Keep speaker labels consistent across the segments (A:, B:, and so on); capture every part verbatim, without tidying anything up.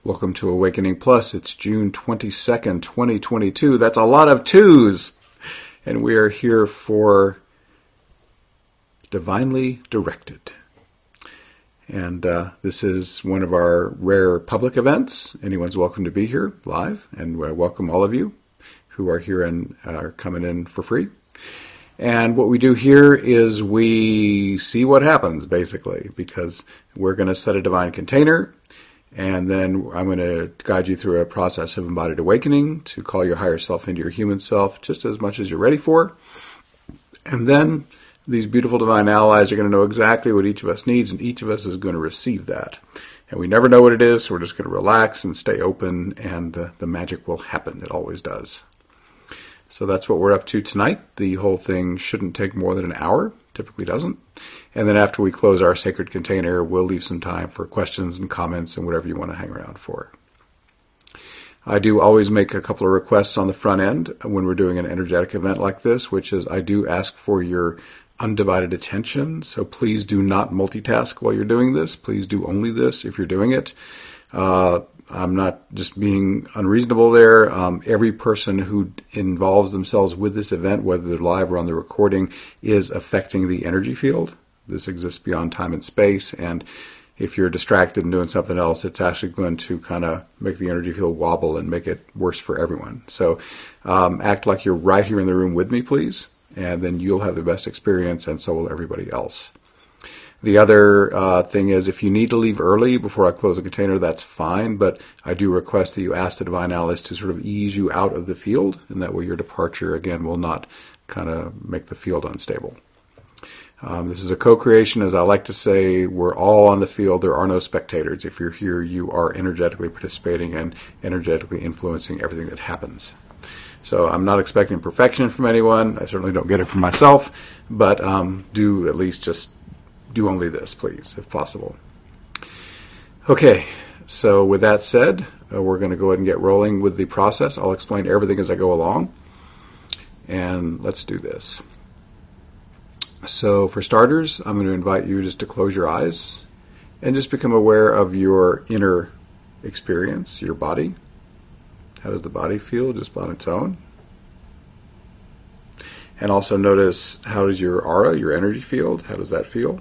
A: Welcome to Awakening Plus. It's June twenty-second, twenty twenty-two. That's a lot of twos. And we are here for Divinely Directed. And uh, this is one of our rare public events. Anyone's welcome to be here live. And I welcome all of you who are here and are uh, coming in for free. And what we do here is we see what happens, basically, because we're going to set a divine container. And then I'm going to guide you through a process of embodied awakening to call your higher self into your human self just as much as you're ready for. And then these beautiful divine allies are going to know exactly what each of us needs, and each of us is going to receive that. And we never know what it is, so we're just going to relax and stay open, and the, the magic will happen. It always does. So that's what we're up to tonight. The whole thing shouldn't take more than an hour. Typically doesn't. And then after we close our sacred container, we'll leave some time for questions and comments and whatever you want to hang around for. I do always make a couple of requests on the front end when we're doing an energetic event like this, which is I do ask for your undivided attention. So please do not multitask while you're doing this. Please do only this if you're doing it. Uh, I'm not just being unreasonable there. Um, every person who involves themselves with this event, whether they're live or on the recording, is affecting the energy field. This exists beyond time and space, and if you're distracted and doing something else, it's actually going to kind of make the energy field wobble and make it worse for everyone. So um, act like you're right here in the room with me, please, and then you'll have the best experience, and so will everybody else. The other uh, thing is, if you need to leave early before I close the container, that's fine, but I do request that you ask the Divine Allies to sort of ease you out of the field, and that way your departure, again, will not kind of make the field unstable. Um, this is a co-creation. As I like to say, we're all on the field. There are no spectators. If you're here, you are energetically participating and energetically influencing everything that happens. So I'm not expecting perfection from anyone. I certainly don't get it from myself, but um, do at least just do only this, please, if possible. Okay, so with that said, uh, we're going to go ahead and get rolling with the process. I'll explain everything as I go along, and let's do this. So for starters, I'm going to invite you just to close your eyes and just become aware of your inner experience, your body. How does the body feel just on its own? And also notice, how does your aura, your energy field, how does that feel?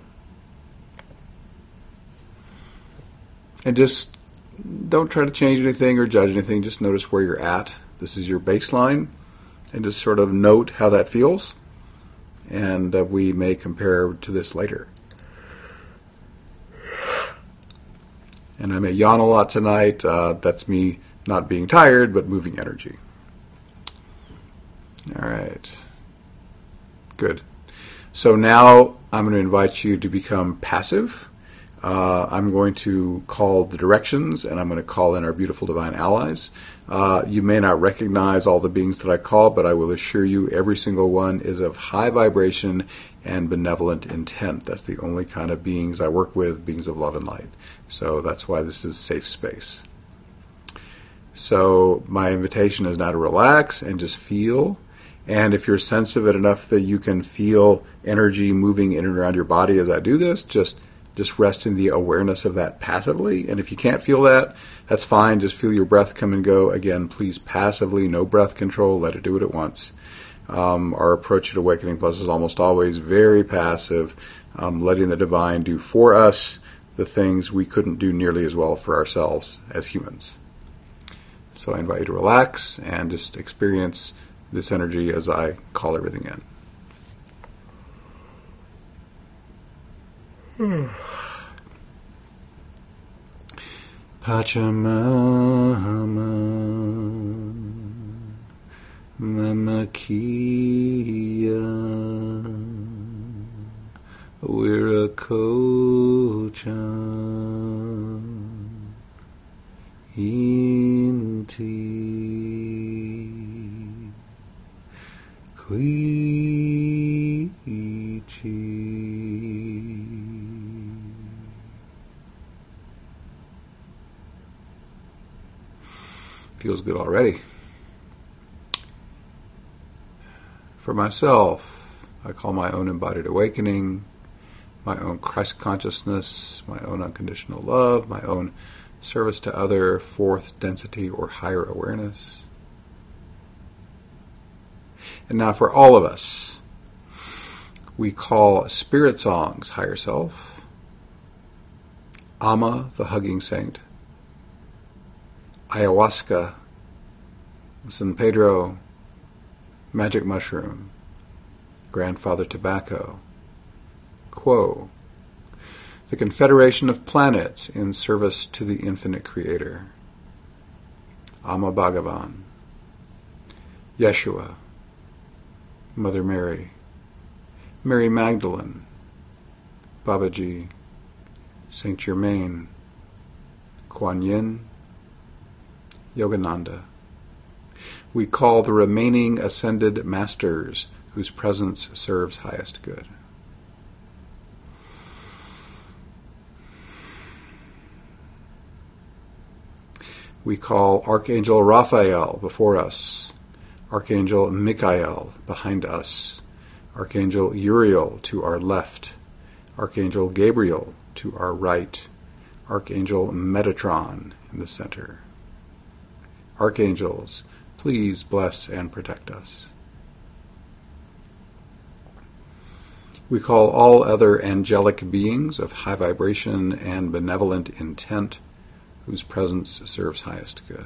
A: And just don't try to change anything or judge anything. Just notice where you're at. This is your baseline. And just sort of note how that feels. And uh, we may compare to this later. And I may yawn a lot tonight. Uh, that's me not being tired, but moving energy. All right. Good. So now I'm going to invite you to become passive. Uh, I'm going to call the directions, and I'm going to call in our beautiful divine allies. Uh, you may not recognize all the beings that I call, but I will assure you every single one is of high vibration and benevolent intent. That's the only kind of beings I work with, beings of love and light. So that's why this is safe space. So my invitation is now to relax and just feel. And if you're sensitive enough that you can feel energy moving in and around your body as I do this, just Just rest in the awareness of that passively. And if you can't feel that, that's fine. Just feel your breath come and go. Again, please passively, no breath control. Let it do it at once. Um, our approach at Awakening Plus is almost always very passive, um, letting the divine do for us the things we couldn't do nearly as well for ourselves as humans. So I invite you to relax and just experience this energy as I call everything in. Pachamama Mama Kia Wiracochan Inti Kuichi. Feels good already. For myself, I call my own embodied awakening, my own Christ consciousness, my own unconditional love, my own service to other, fourth density or higher awareness. And now for all of us, we call spirit songs higher self, Amma, the hugging saint, ayahuasca, San Pedro, magic mushroom, grandfather tobacco, Quo, the confederation of planets in service to the infinite creator, Amma Bhagavan, Yeshua, Mother Mary, Mary Magdalene, Babaji, Saint Germain, Kuan Yin, Yogananda. We call the remaining ascended masters whose presence serves highest good. We call Archangel Raphael before us, Archangel Michael behind us, Archangel Uriel to our left, Archangel Gabriel to our right, Archangel Metatron in the center. Archangels, please bless and protect us. We call all other angelic beings of high vibration and benevolent intent whose presence serves highest good.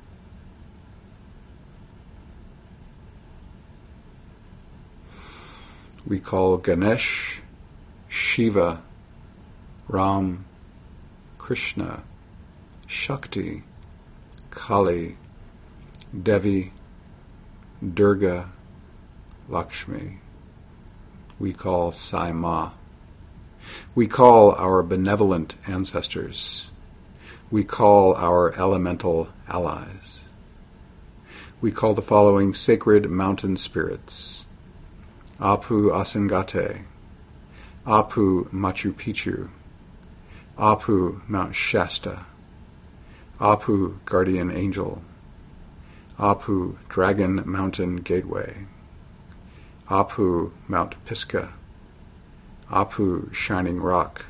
A: We call Ganesh, Shiva, Ram, Krishna, Shakti, Kali, Devi, Durga, Lakshmi. We call Sai Ma. We call our benevolent ancestors. We call our elemental allies. We call the following sacred mountain spirits: Apu Asangate, Apu Machu Picchu, Apu Mount Shasta, Apu Guardian Angel, Apu Dragon Mountain Gateway, Apu Mount Pisgah, Apu Shining Rock,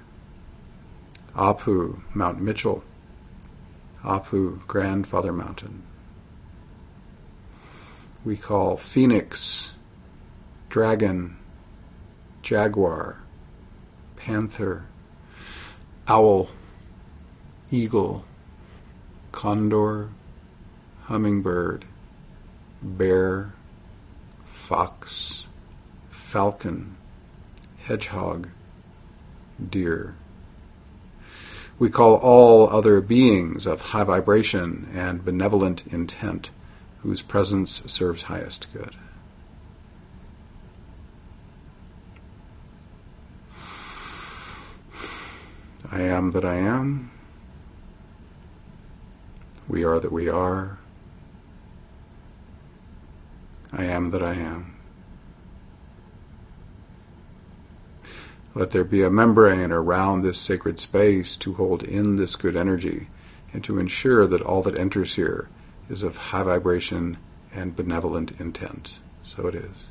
A: Apu Mount Mitchell, Apu Grandfather Mountain. We call Phoenix, Dragon, Jaguar, Panther, Owl, Eagle, Condor, Hummingbird, Bear, Fox, Falcon, Hedgehog, Deer. We call all other beings of high vibration and benevolent intent whose presence serves highest good. I am that I am. We are that we are. I am that I am. Let there be a membrane around this sacred space to hold in this good energy and to ensure that all that enters here is of high vibration and benevolent intent. So it is.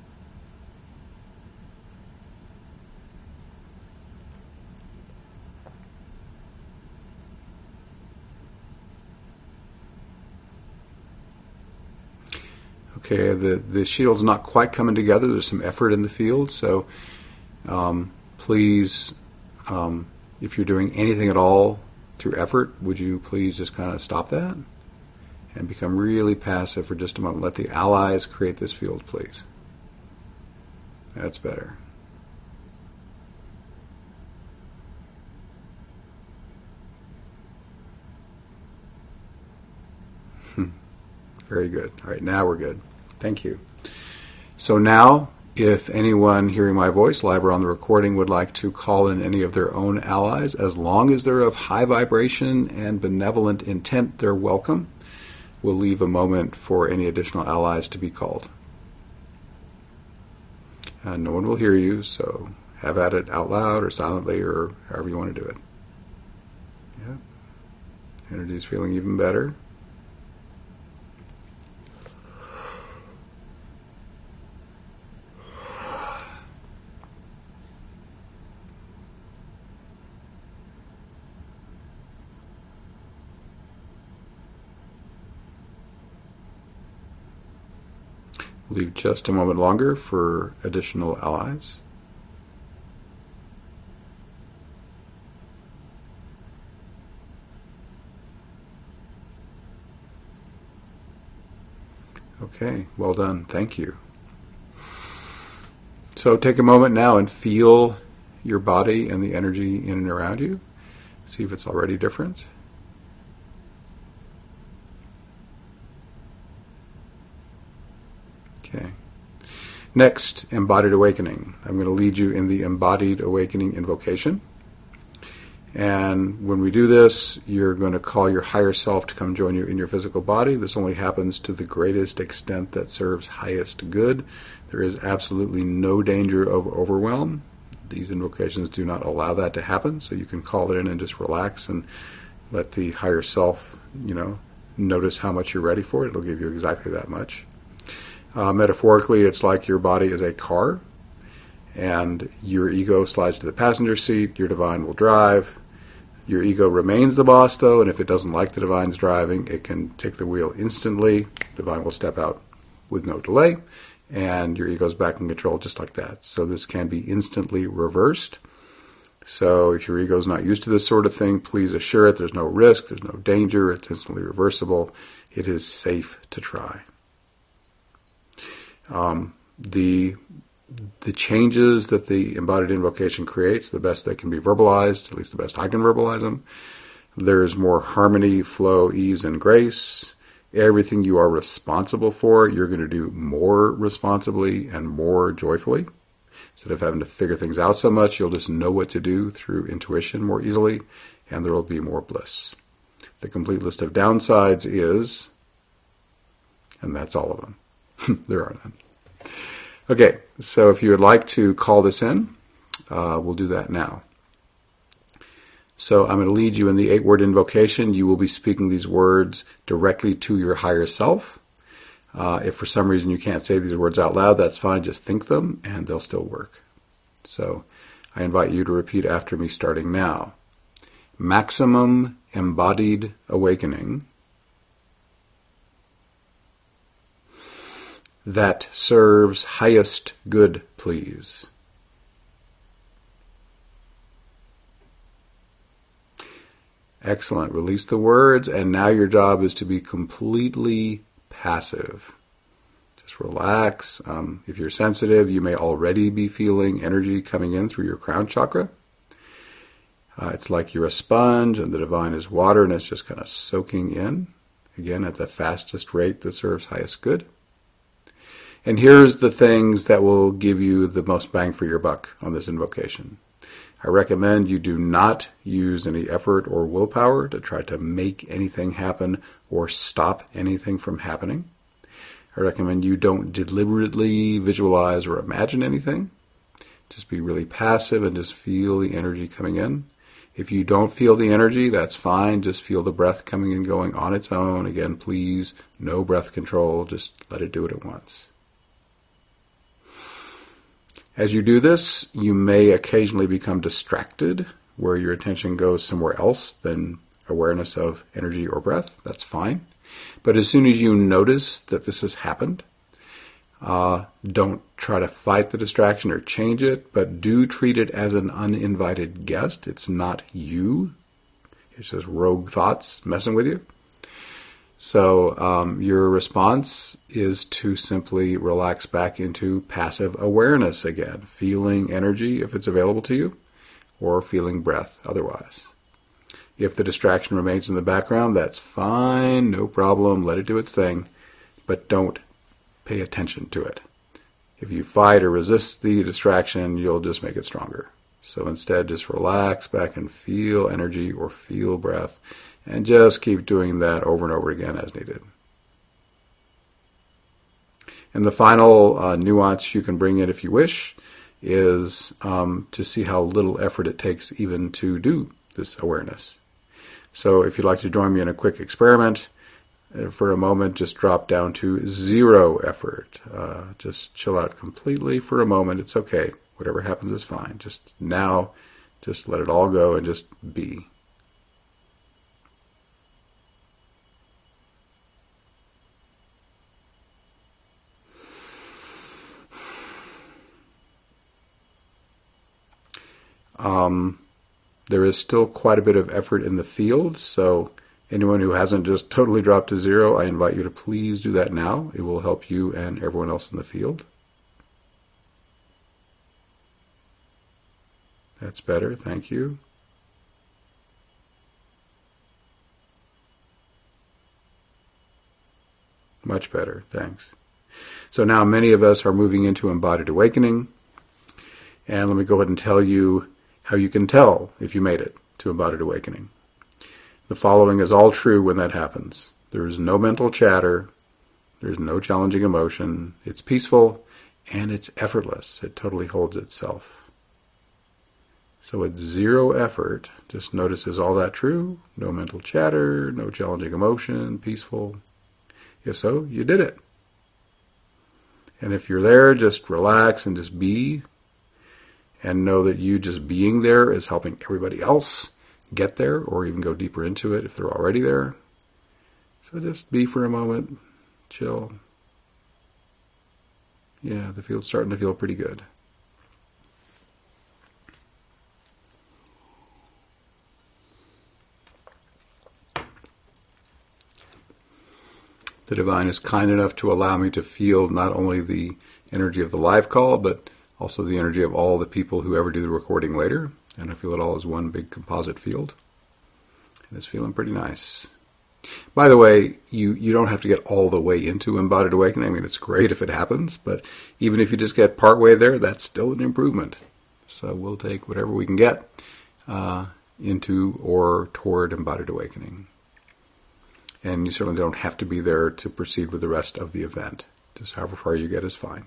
A: Okay, the, the shield's not quite coming together. There's some effort in the field, so um, please, um, if you're doing anything at all through effort, would you please just kind of stop that and become really passive for just a moment. Let the allies create this field, please. That's better. Very good. All right, now we're good. Thank you. So now, if anyone hearing my voice, live or on the recording, would like to call in any of their own allies, as long as they're of high vibration and benevolent intent, they're welcome. We'll leave a moment for any additional allies to be called. Uh, no one will hear you, so have at it out loud or silently or however you want to do it. Yeah. Energy's feeling even better. Leave just a moment longer for additional allies. Okay, well done. Thank you. So take a moment now and feel your body and the energy in and around you. See if it's already different. Okay. Next, embodied awakening. I'm going to lead you in the embodied awakening invocation. And when we do this, you're going to call your higher self to come join you in your physical body. This only happens to the greatest extent that serves highest good. There is absolutely no danger of overwhelm. These invocations do not allow that to happen, so you can call it in and just relax and let the higher self, you know, notice how much you're ready for it. It'll give you exactly that much. Uh, metaphorically, it's like your body is a car, and your ego slides to the passenger seat. Your divine will drive. Your ego remains the boss, though, and if it doesn't like the divine's driving, it can take the wheel instantly. Divine will step out with no delay, and your ego's back in control just like that. So this can be instantly reversed. So if your ego's not used to this sort of thing, please assure it there's no risk, there's no danger, it's instantly reversible. It is safe to try. Um, the the changes that the embodied invocation creates, the best they can be verbalized, at least the best I can verbalize them. There's more harmony, flow, ease, and grace. Everything you are responsible for, you're going to do more responsibly and more joyfully. Instead of having to figure things out so much, you'll just know what to do through intuition more easily, and there will be more bliss. The complete list of downsides is, and that's all of them. There are none. Okay, so if you would like to call this in, uh, we'll do that now. So I'm going to lead you in the eight-word invocation. You will be speaking these words directly to your higher self. Uh, if for some reason you can't say these words out loud, that's fine. Just think them, and they'll still work. So I invite you to repeat after me starting now. Maximum embodied awakening that serves highest good, please. Excellent. Release the words, and now your job is to be completely passive. Just relax. Um, if you're sensitive, you may already be feeling energy coming in through your crown chakra. Uh, it's like you're a sponge, and the divine is water, and it's just kind of soaking in, again, at the fastest rate that serves highest good. And here's the things that will give you the most bang for your buck on this invocation. I recommend you do not use any effort or willpower to try to make anything happen or stop anything from happening. I recommend you don't deliberately visualize or imagine anything. Just be really passive and just feel the energy coming in. If you don't feel the energy, that's fine. Just feel the breath coming and going on its own. Again, please, no breath control. Just let it do it at once. As you do this, you may occasionally become distracted, where your attention goes somewhere else than awareness of energy or breath. That's fine. But as soon as you notice that this has happened, uh, don't try to fight the distraction or change it, but do treat it as an uninvited guest. It's not you. It's just rogue thoughts messing with you. So um, your response is to simply relax back into passive awareness again, feeling energy if it's available to you, or feeling breath otherwise. If the distraction remains in the background, that's fine, no problem, let it do its thing, but don't pay attention to it. If you fight or resist the distraction, you'll just make it stronger. So instead, just relax back and feel energy or feel breath, and just keep doing that over and over again as needed. And the final uh, nuance you can bring in if you wish is um, to see how little effort it takes even to do this awareness. So if you'd like to join me in a quick experiment, uh, for a moment just drop down to zero effort. Uh, just chill out completely for a moment. It's okay. Whatever happens is fine. Just now, just let it all go and just be. Um, there is still quite a bit of effort in the field, so anyone who hasn't just totally dropped to zero, I invite you to please do that now. It will help you and everyone else in the field. That's better, thank you. Much better, thanks. So now many of us are moving into embodied awakening. And let me go ahead and tell you how you can tell if you made it to embodied awakening. The following is all true when that happens. There is no mental chatter. There's no challenging emotion. It's peaceful and it's effortless. It totally holds itself. So at zero effort, just notice, is all that true? No mental chatter, no challenging emotion, peaceful. If so, you did it. And if you're there, just relax and just be. And know that you just being there is helping everybody else get there, or even go deeper into it if they're already there. So just be for a moment, chill. Yeah, the field's starting to feel pretty good. The Divine is kind enough to allow me to feel not only the energy of the live call, but also the energy of all the people who ever do the recording later. And I feel it all as one big composite field. And it's feeling pretty nice. By the way, you, you don't have to get all the way into embodied awakening. I mean, it's great if it happens, but even if you just get partway there, that's still an improvement. So we'll take whatever we can get uh, into or toward embodied awakening. And you certainly don't have to be there to proceed with the rest of the event. Just however far you get is fine.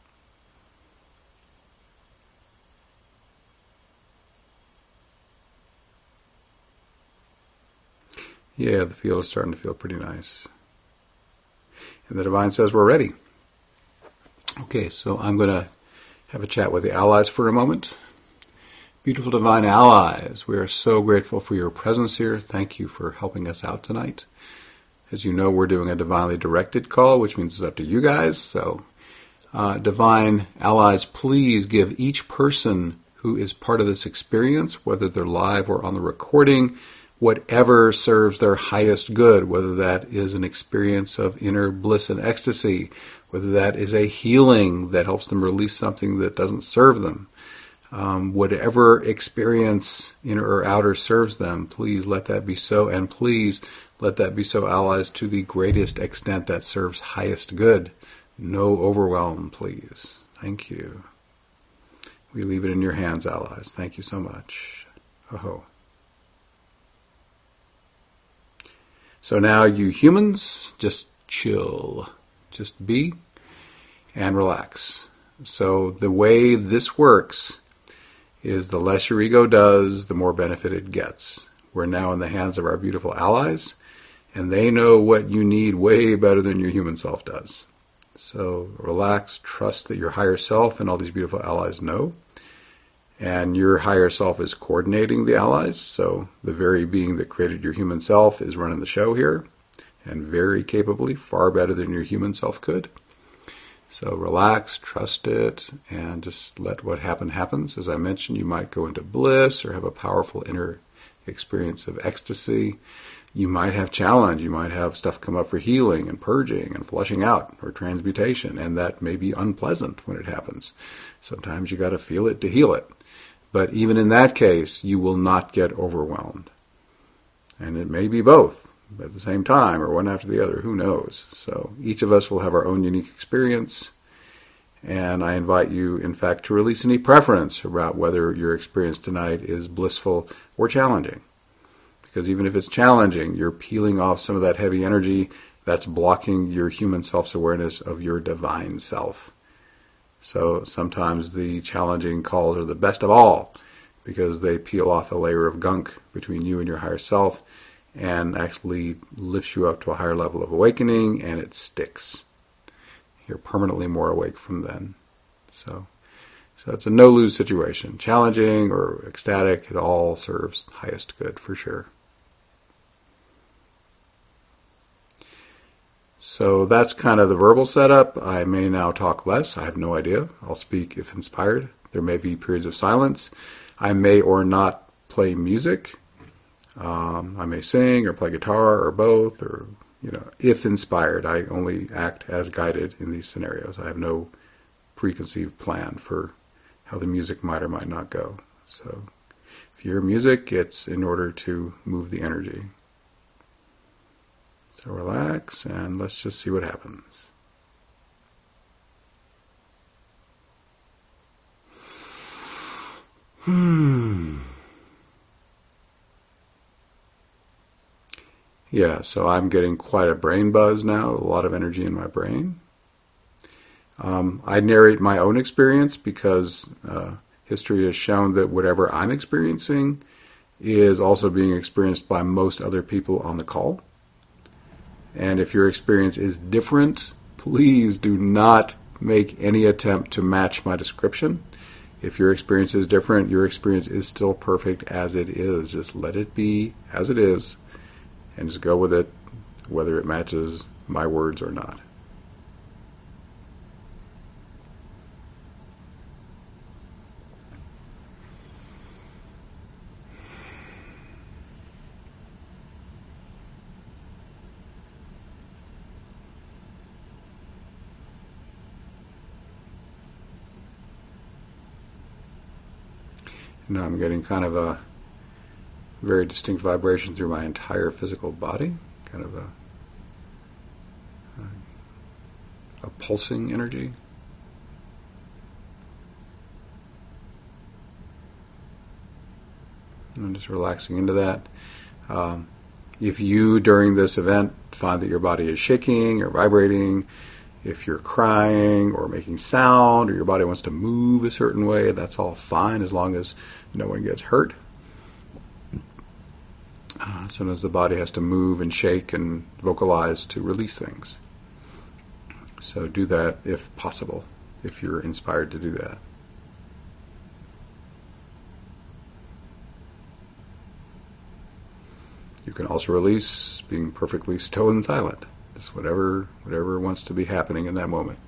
A: Yeah, the field is starting to feel pretty nice. And the Divine says we're ready. Okay, so I'm going to have a chat with the allies for a moment. Beautiful Divine allies, we are so grateful for your presence here. Thank you for helping us out tonight. As you know, we're doing a divinely directed call, which means it's up to you guys. So, uh, Divine allies, please give each person who is part of this experience, whether they're live or on the recording, whatever serves their highest good, whether that is an experience of inner bliss and ecstasy, whether that is a healing that helps them release something that doesn't serve them. Um, whatever experience, inner or outer, serves them, please let that be so, and please let that be so, allies, to the greatest extent that serves highest good. No overwhelm, please. Thank you. We leave it in your hands, allies. Thank you so much. Oh. So now you humans, just chill. Just be and relax. So the way this works is the less your ego does, the more benefit it gets. We're now in the hands of our beautiful allies, and they know what you need way better than your human self does. So relax, trust that your higher self and all these beautiful allies know. And your higher self is coordinating the allies. So the very being that created your human self is running the show here, and very capably, far better than your human self could. So relax, trust it, and just let what happen happens. As I mentioned, you might go into bliss or have a powerful inner experience of ecstasy. You might have challenge. You might have stuff come up for healing and purging and flushing out or transmutation, and that may be unpleasant when it happens. Sometimes you got to feel it to heal it. But even in that case, you will not get overwhelmed. And it may be both at the same time or one after the other. Who knows? So each of us will have our own unique experience. And I invite you, in fact, to release any preference about whether your experience tonight is blissful or challenging. Because even if it's challenging, you're peeling off some of that heavy energy that's blocking your human self's awareness of your divine self. So sometimes the challenging calls are the best of all because they peel off a layer of gunk between you and your higher self and actually lifts you up to a higher level of awakening, and it sticks. You're permanently more awake from then. So, so it's a no-lose situation. Challenging or ecstatic, it all serves highest good for sure. So that's kind of the verbal setup. I may now talk less. I have no idea. I'll speak if inspired. There may be periods of silence. I may or not play music. Um, I may sing or play guitar or both, or, you know, if inspired. I only act as guided in these scenarios. I have no preconceived plan for how the music might or might not go. So if you hear music, it's in order to move the energy. So relax and let's just see what happens. Hmm. Yeah, so I'm getting quite a brain buzz now, a lot of energy in my brain. Um, I narrate my own experience because uh, history has shown that whatever I'm experiencing is also being experienced by most other people on the call. And if your experience is different, please do not make any attempt to match my description. If your experience is different, your experience is still perfect as it is. Just let it be as it is and just go with it, whether it matches my words or not. Now I'm getting kind of a very distinct vibration through my entire physical body, kind of a, a pulsing energy. I'm just relaxing into that. Um, if you, during this event, find that your body is shaking or vibrating, if you're crying or making sound or your body wants to move a certain way, that's all fine as long as no one gets hurt. Uh, sometimes the body has to move and shake and vocalize to release things. So do that if possible, if you're inspired to do that. You can also release being perfectly still and silent. Just whatever, whatever wants to be happening in that moment.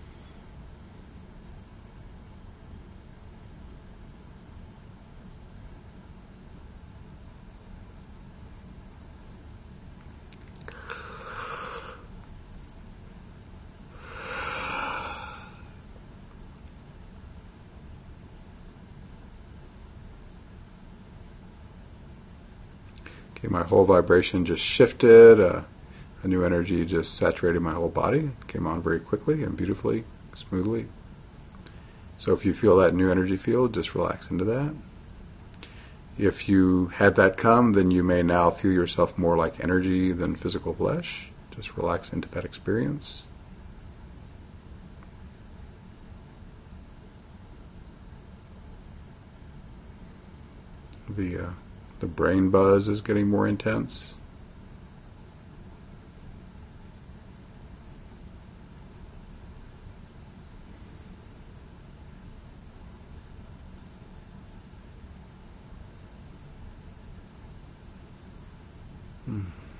A: Okay, my whole vibration just shifted. Uh, a new energy just saturated my whole body. It came on very quickly and beautifully, smoothly. So if you feel that new energy field, just relax into that. If you had that come, then you may now feel yourself more like energy than physical flesh. Just relax into that experience. The uh, the brain buzz is getting more intense. Hmm.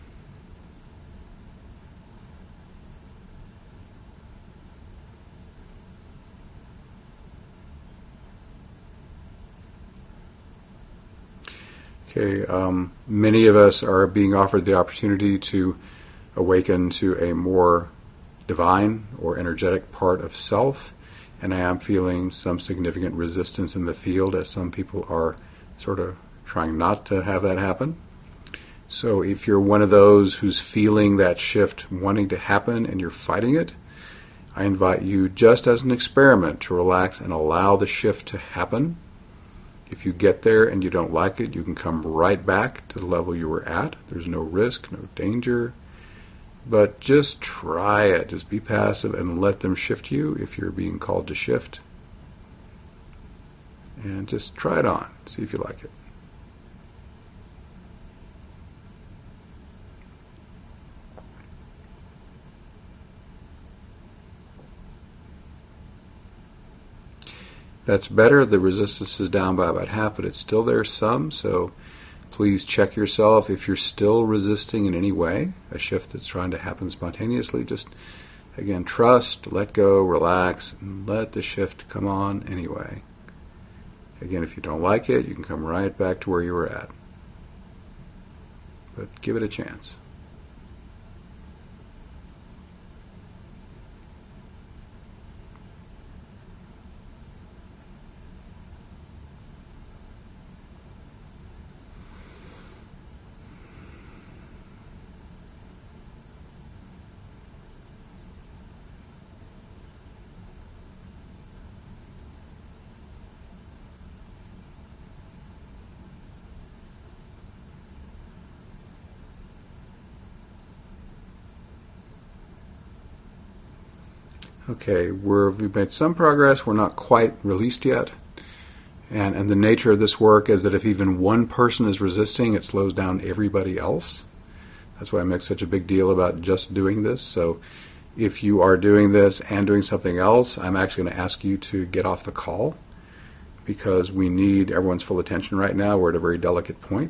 A: Okay, um, many of us are being offered the opportunity to awaken to a more divine or energetic part of self, and I am feeling some significant resistance in the field as some people are sort of trying not to have that happen. So if you're one of those who's feeling that shift wanting to happen and you're fighting it, I invite you just as an experiment to relax and allow the shift to happen. If you get there and you don't like it, you can come right back to the level you were at. There's no risk, no danger. But just try it. Just be passive and let them shift you if you're being called to shift. And just try it on. See if you like it. That's better. The resistance is down by about half, but it's still there some. So please check yourself. If you're still resisting in any way, a shift that's trying to happen spontaneously, just, again, trust, let go, relax, and let the shift come on anyway. Again, if you don't like it, you can come right back to where you were at. But give it a chance. Okay, we're, we've made some progress. We're not quite released yet. And, and the nature of this work is that if even one person is resisting, it slows down everybody else. That's why I make such a big deal about just doing this. So if you are doing this and doing something else, I'm actually going to ask you to get off the call because we need everyone's full attention right now. We're at a very delicate point.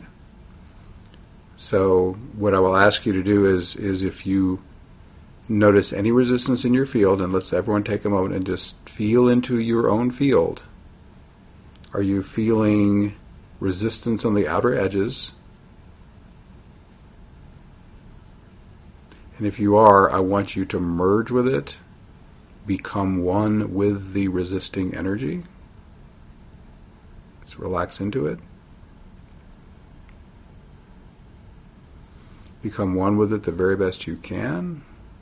A: So what I will ask you to do is, is if you notice any resistance in your field, and let's everyone take a moment and just feel into your own field. Are you feeling resistance on the outer edges? And if you are, I want you to merge with it, become one with the resisting energy. Just relax into it. Become one with it the very best you can.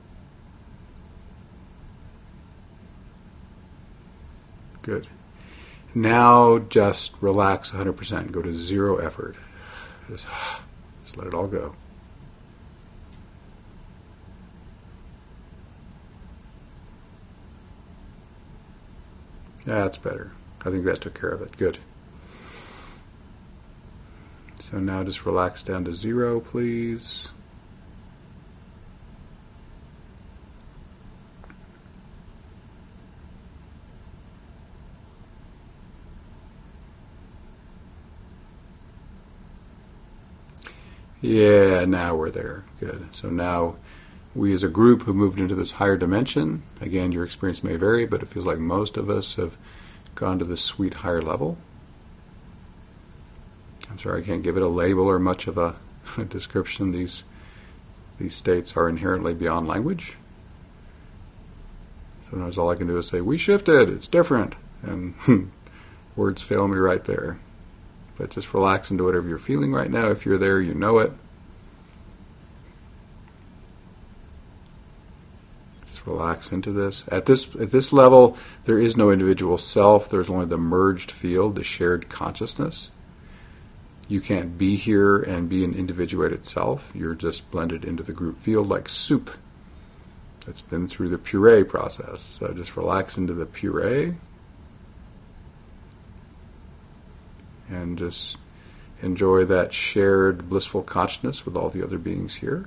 A: Good. Now just relax one hundred percent. Go to zero effort. Just, just let it all go. That's better. I think that took care of it. Good. So now just relax down to zero, please. Yeah, now we're there. Good. So now we as a group have moved into this higher dimension. Again, your experience may vary, but it feels like most of us have gone to this sweet higher level. I'm sorry, I can't give it a label or much of a, a description. These, these states are inherently beyond language. Sometimes all I can do is say, we shifted, it's different. And words fail me right there. But just relax into whatever you're feeling right now. If you're there, you know it. Just relax into this. At this at this level, there is no individual self. There's only the merged field, the shared consciousness. You can't be here and be an individuated self. You're just blended into the group field like soup. It's been through the puree process. So just relax into the puree. And just enjoy that shared blissful consciousness with all the other beings here.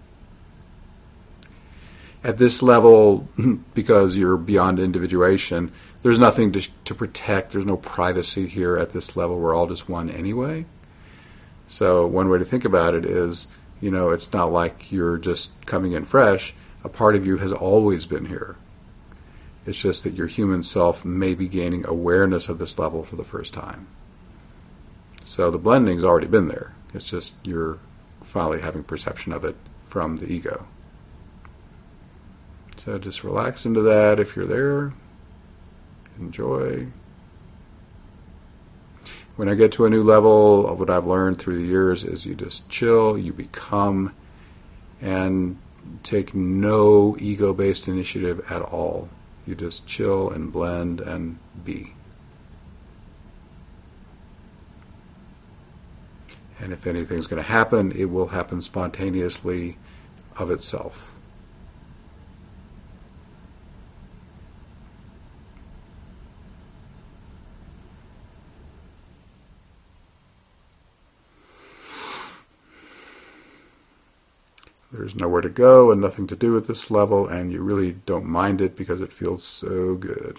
A: At this level, because you're beyond individuation, there's nothing to, to protect. There's no privacy here at this level. We're all just one anyway. So one way to think about it is, you know, it's not like you're just coming in fresh. A part of you has always been here. It's just that your human self may be gaining awareness of this level for the first time. So the blending's already been there. It's just you're finally having perception of it from the ego. So just relax into that if you're there. Enjoy. When I get to a new level, of what I've learned through the years is you just chill, you become, and take no ego-based initiative at all. You just chill and blend and be. And if anything's going to happen, it will happen spontaneously of itself. There's nowhere to go and nothing to do at this level, and you really don't mind it because it feels so good.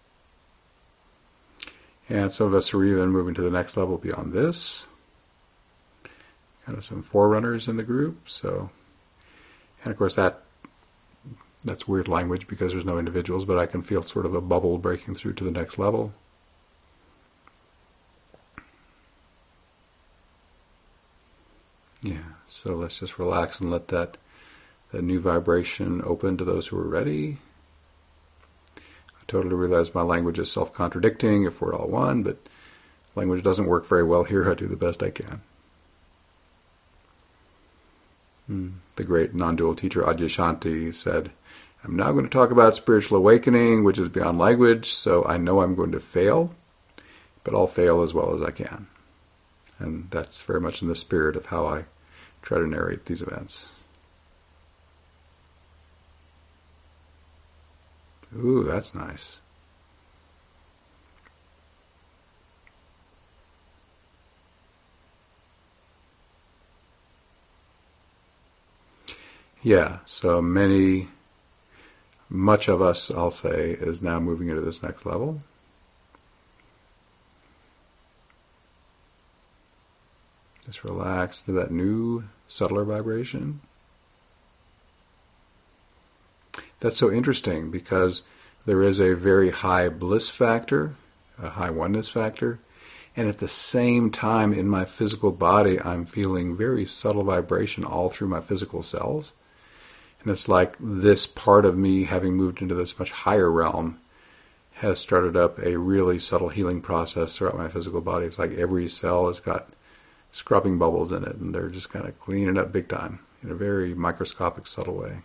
A: And some of us are even moving to the next level beyond this. kind of some forerunners in the group. So, and of course that that's weird language because there's no individuals, but I can feel sort of a bubble breaking through to the next level. Yeah, so let's just relax and let that, that new vibration open to those who are ready. I totally realize my language is self-contradicting if we're all one, but language doesn't work very well here. I do the best I can. Hmm. The great non-dual teacher Adyashanti said, I'm now going to talk about spiritual awakening, which is beyond language, so I know I'm going to fail, but I'll fail as well as I can. And that's very much in the spirit of how I try to narrate these events. Ooh, that's nice. Yeah, so many, much of us, I'll say, is now moving into this next level. Just relax into that new, subtler vibration. That's so interesting because there is a very high bliss factor, a high oneness factor, and at the same time in my physical body I'm feeling very subtle vibration all through my physical cells. And it's like this part of me, having moved into this much higher realm, has started up a really subtle healing process throughout my physical body. It's like every cell has got scrubbing bubbles in it, and they're just kind of cleaning up big time in a very microscopic, subtle way.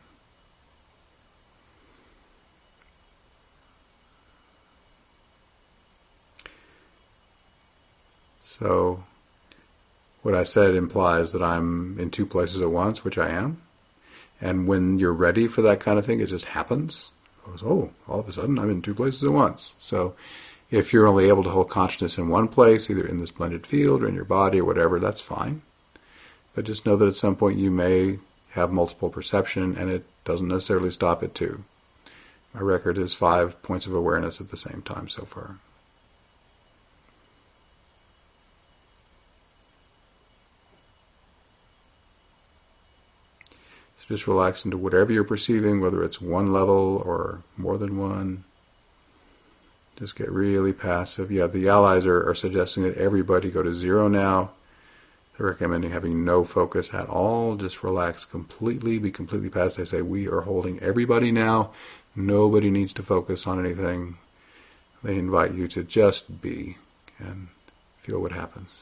A: So what I said implies that I'm in two places at once, which I am. And when you're ready for that kind of thing, it just happens. It goes, oh, all of a sudden I'm in two places at once. So if you're only able to hold consciousness in one place, either in this blended field or in your body or whatever, that's fine. But just know that at some point you may have multiple perception, and it doesn't necessarily stop at two. My record is five points of awareness at the same time so far. So just relax into whatever you're perceiving, whether it's one level or more than one. Just get really passive. Yeah, the allies are, are suggesting that everybody go to zero now. They're recommending having no focus at all. Just relax completely, be completely passive. They say we are holding everybody now. Nobody needs to focus on anything. They invite you to just be and feel what happens.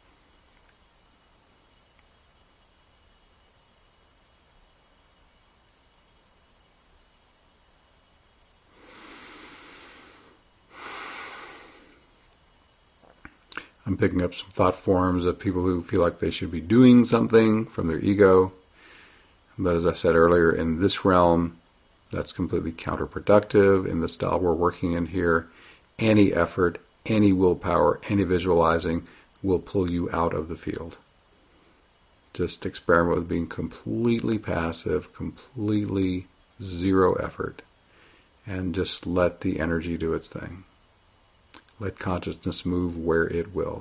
A: I'm picking up some thought forms of people who feel like they should be doing something from their ego. But as I said earlier, in this realm, that's completely counterproductive. In the style we're working in here, any effort, any willpower, any visualizing will pull you out of the field. Just experiment with being completely passive, completely zero effort, and just let the energy do its thing. Let consciousness move where it will.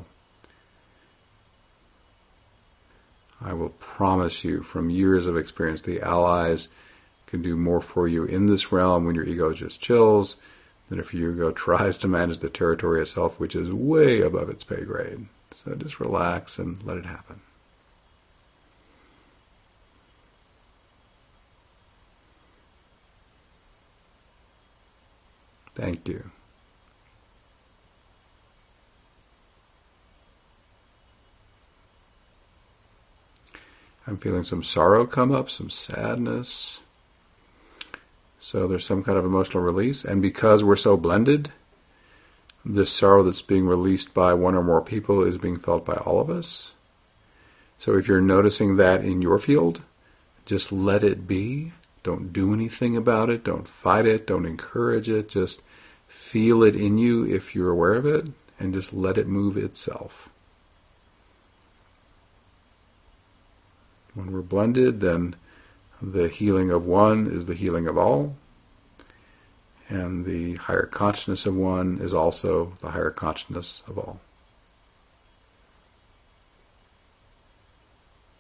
A: I will promise you from years of experience, the allies can do more for you in this realm when your ego just chills than if your ego tries to manage the territory itself, which is way above its pay grade. So just relax and let it happen. Thank you. I'm feeling some sorrow come up, some sadness. So there's some kind of emotional release. And because we're so blended, this sorrow that's being released by one or more people is being felt by all of us. So if you're noticing that in your field, just let it be. Don't do anything about it. Don't fight it. Don't encourage it. Just feel it in you if you're aware of it, and just let it move itself. When we're blended, then the healing of one is the healing of all. And the higher consciousness of one is also the higher consciousness of all.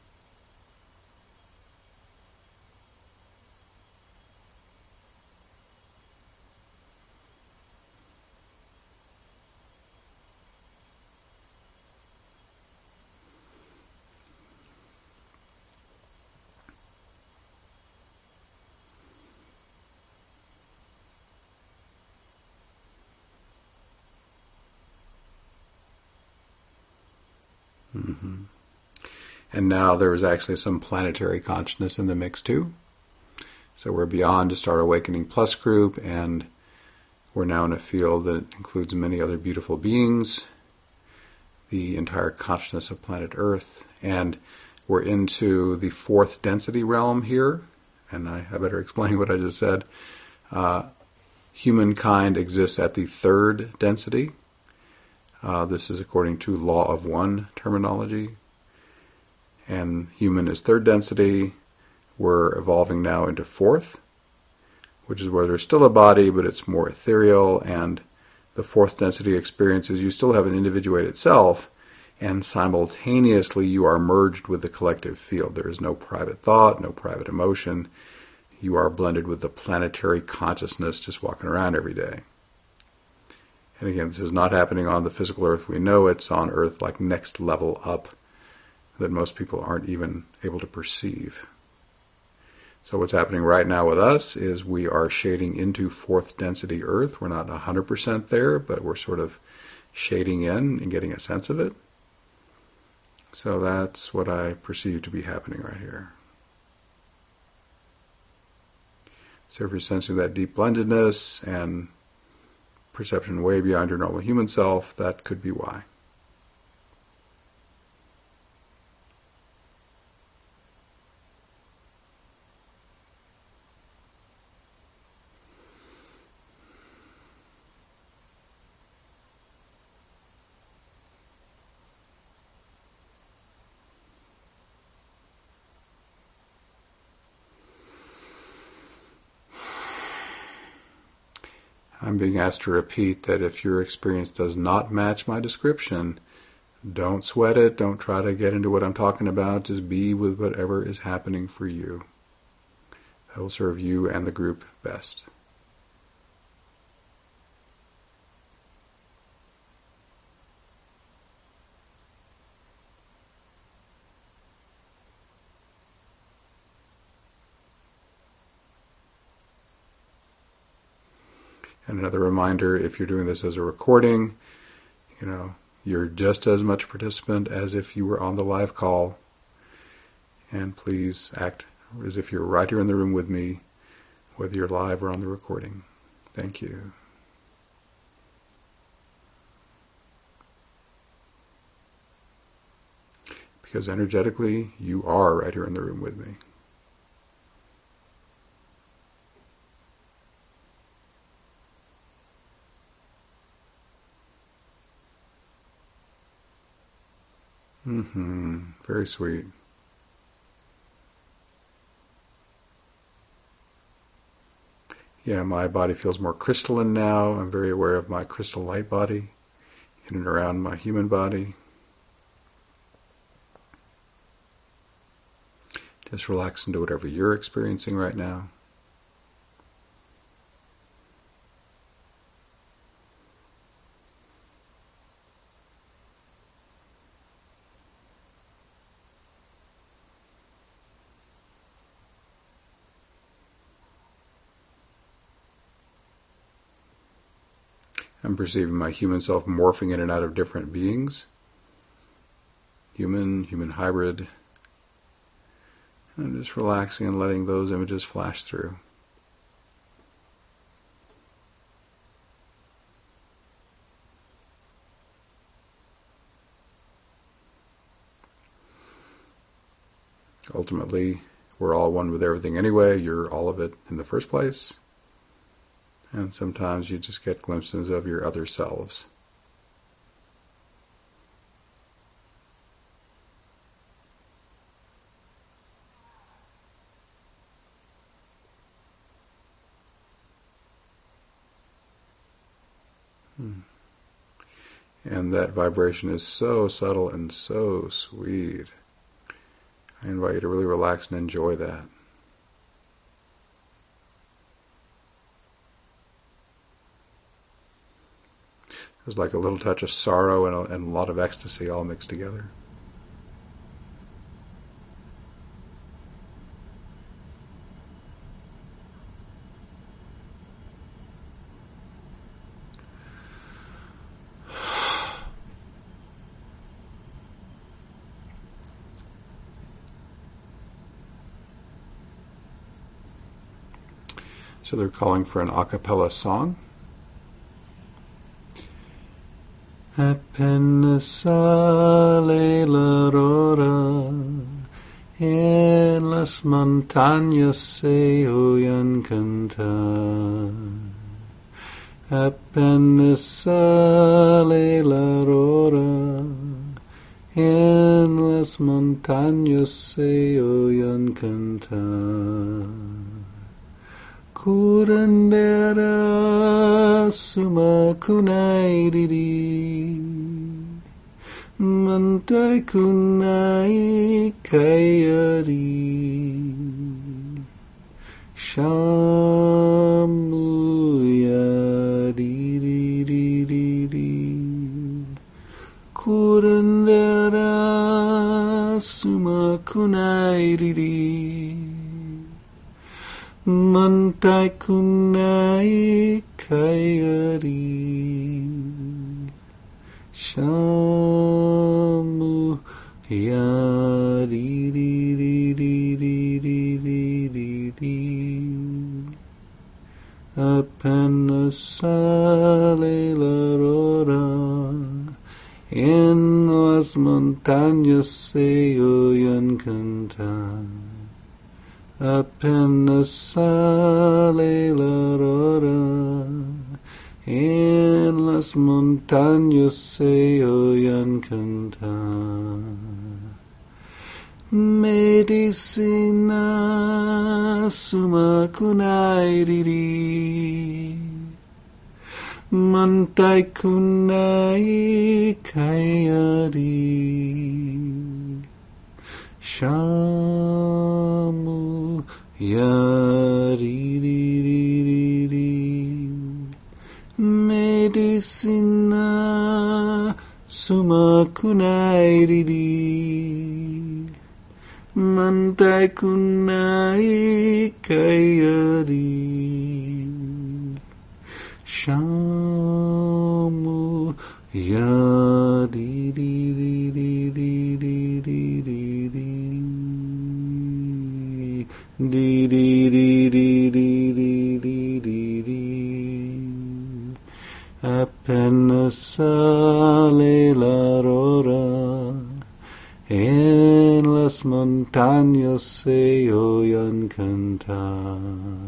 A: Mm-hmm. And now there is actually some planetary consciousness in the mix too. So we're beyond just our Awakening Plus group, and we're now in a field that includes many other beautiful beings, the entire consciousness of planet Earth, and we're into the fourth density realm here, and I, I better explain what I just said. Uh, humankind exists at the third density. Uh, this is according to law of one terminology. And human is third density. We're evolving now into fourth, which is where there's still a body, but it's more ethereal. And the fourth density experience is you still have an individuated self, and simultaneously you are merged with the collective field. There is no private thought, no private emotion. You are blended with the planetary consciousness just walking around every day. And again, this is not happening on the physical Earth we know. It's on Earth like next level up that most people aren't even able to perceive. So what's happening right now with us is we are shading into fourth density Earth. We're not one hundred percent there, but we're sort of shading in and getting a sense of it. So that's what I perceive to be happening right here. So if you're sensing that deep blendedness and perception way beyond your normal human self, that could be why. I'm being asked to repeat that if your experience does not match my description, don't sweat it. Don't try to get into what I'm talking about. Just be with whatever is happening for you. That will serve you and the group best. And another reminder, if you're doing this as a recording, you know, you're just as much a participant as if you were on the live call. And please act as if you're right here in the room with me, whether you're live or on the recording. Thank you. Because energetically, you are right here in the room with me. Mm-hmm. Very sweet. Yeah, my body feels more crystalline now. I'm very aware of my crystal light body in and around my human body. Just relax into whatever you're experiencing right now. I'm perceiving my human self morphing in and out of different beings. Human, human hybrid. And I'm just relaxing and letting those images flash through. Ultimately, we're all one with everything anyway. You're all of it in the first place. And sometimes you just get glimpses of your other selves. Hmm. And that vibration is so subtle and so sweet. I invite you to really relax and enjoy that. There's like a little touch of sorrow and a, and a lot of ecstasy all mixed together. So they're calling for an a cappella song. Appena sale l'aurora en las montañas se oyen cantar. Appena sale l'aurora en las montañas se oyen cantar. Curandera suma kunai diri, mantai kunai kayari, shamuya diri diri diri. Curandera suma kunai diri, mantai kunai kayari, shamu yari di di di di di di di. Appena sale l'aurora en las montañas se oyen cantar. Appena sale l'aurora en las montañas se oyen cantar. Medicina suma kunai diri, mantai kunai kayari, shamu yari di di di di. Medicina suma kunai diri, mantai kunai kayari, shamu yari di di di di di di di di. Di di di di di di di di di. Appena sale l'aurora en las montañas se oyen cantar.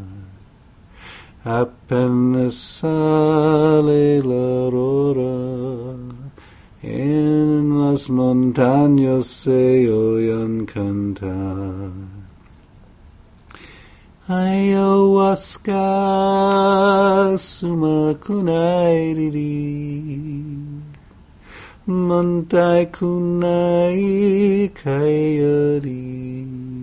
A: Appena sale l'aurora en las montañas se oyen cantar. Ayahuasca suma kunai diri, mantai kunai kayari,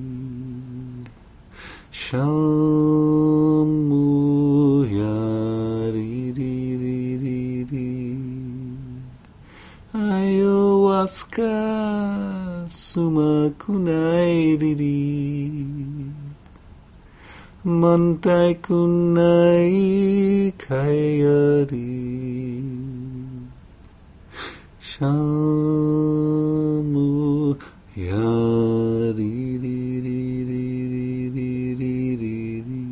A: shamu yari di di di di. Ayahuasca suma kunai diri, mantai kunai kayari, shamu yari di di di di di di di.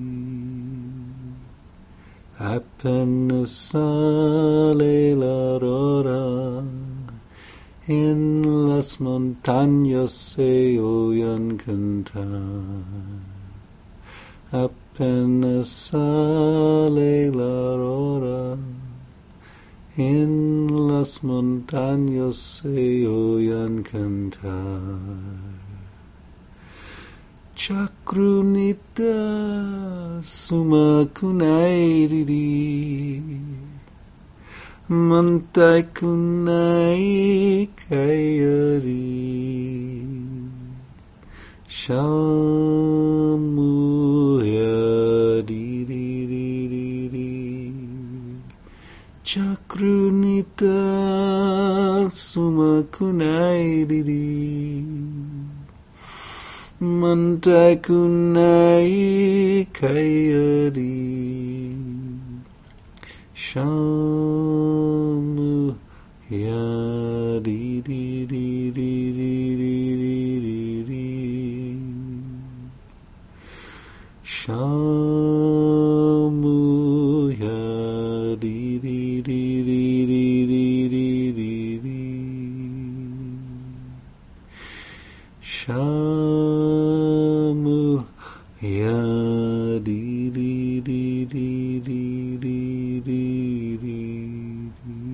A: Appena sale l'aurora en las montañas se oyen cantar. Appena sale l'aurora en las montañas se oyen cantar. Chakrunita suma kunai diri, mantai kunai kayari, shamu yari di di di di. Chakrunita suma kunai diri, mantai kunai kayari, shamu yari di di di di di di di. Shamu dee dee dee dee dee dee dee dee. Shamu ya dee dee dee dee dee dee dee dee.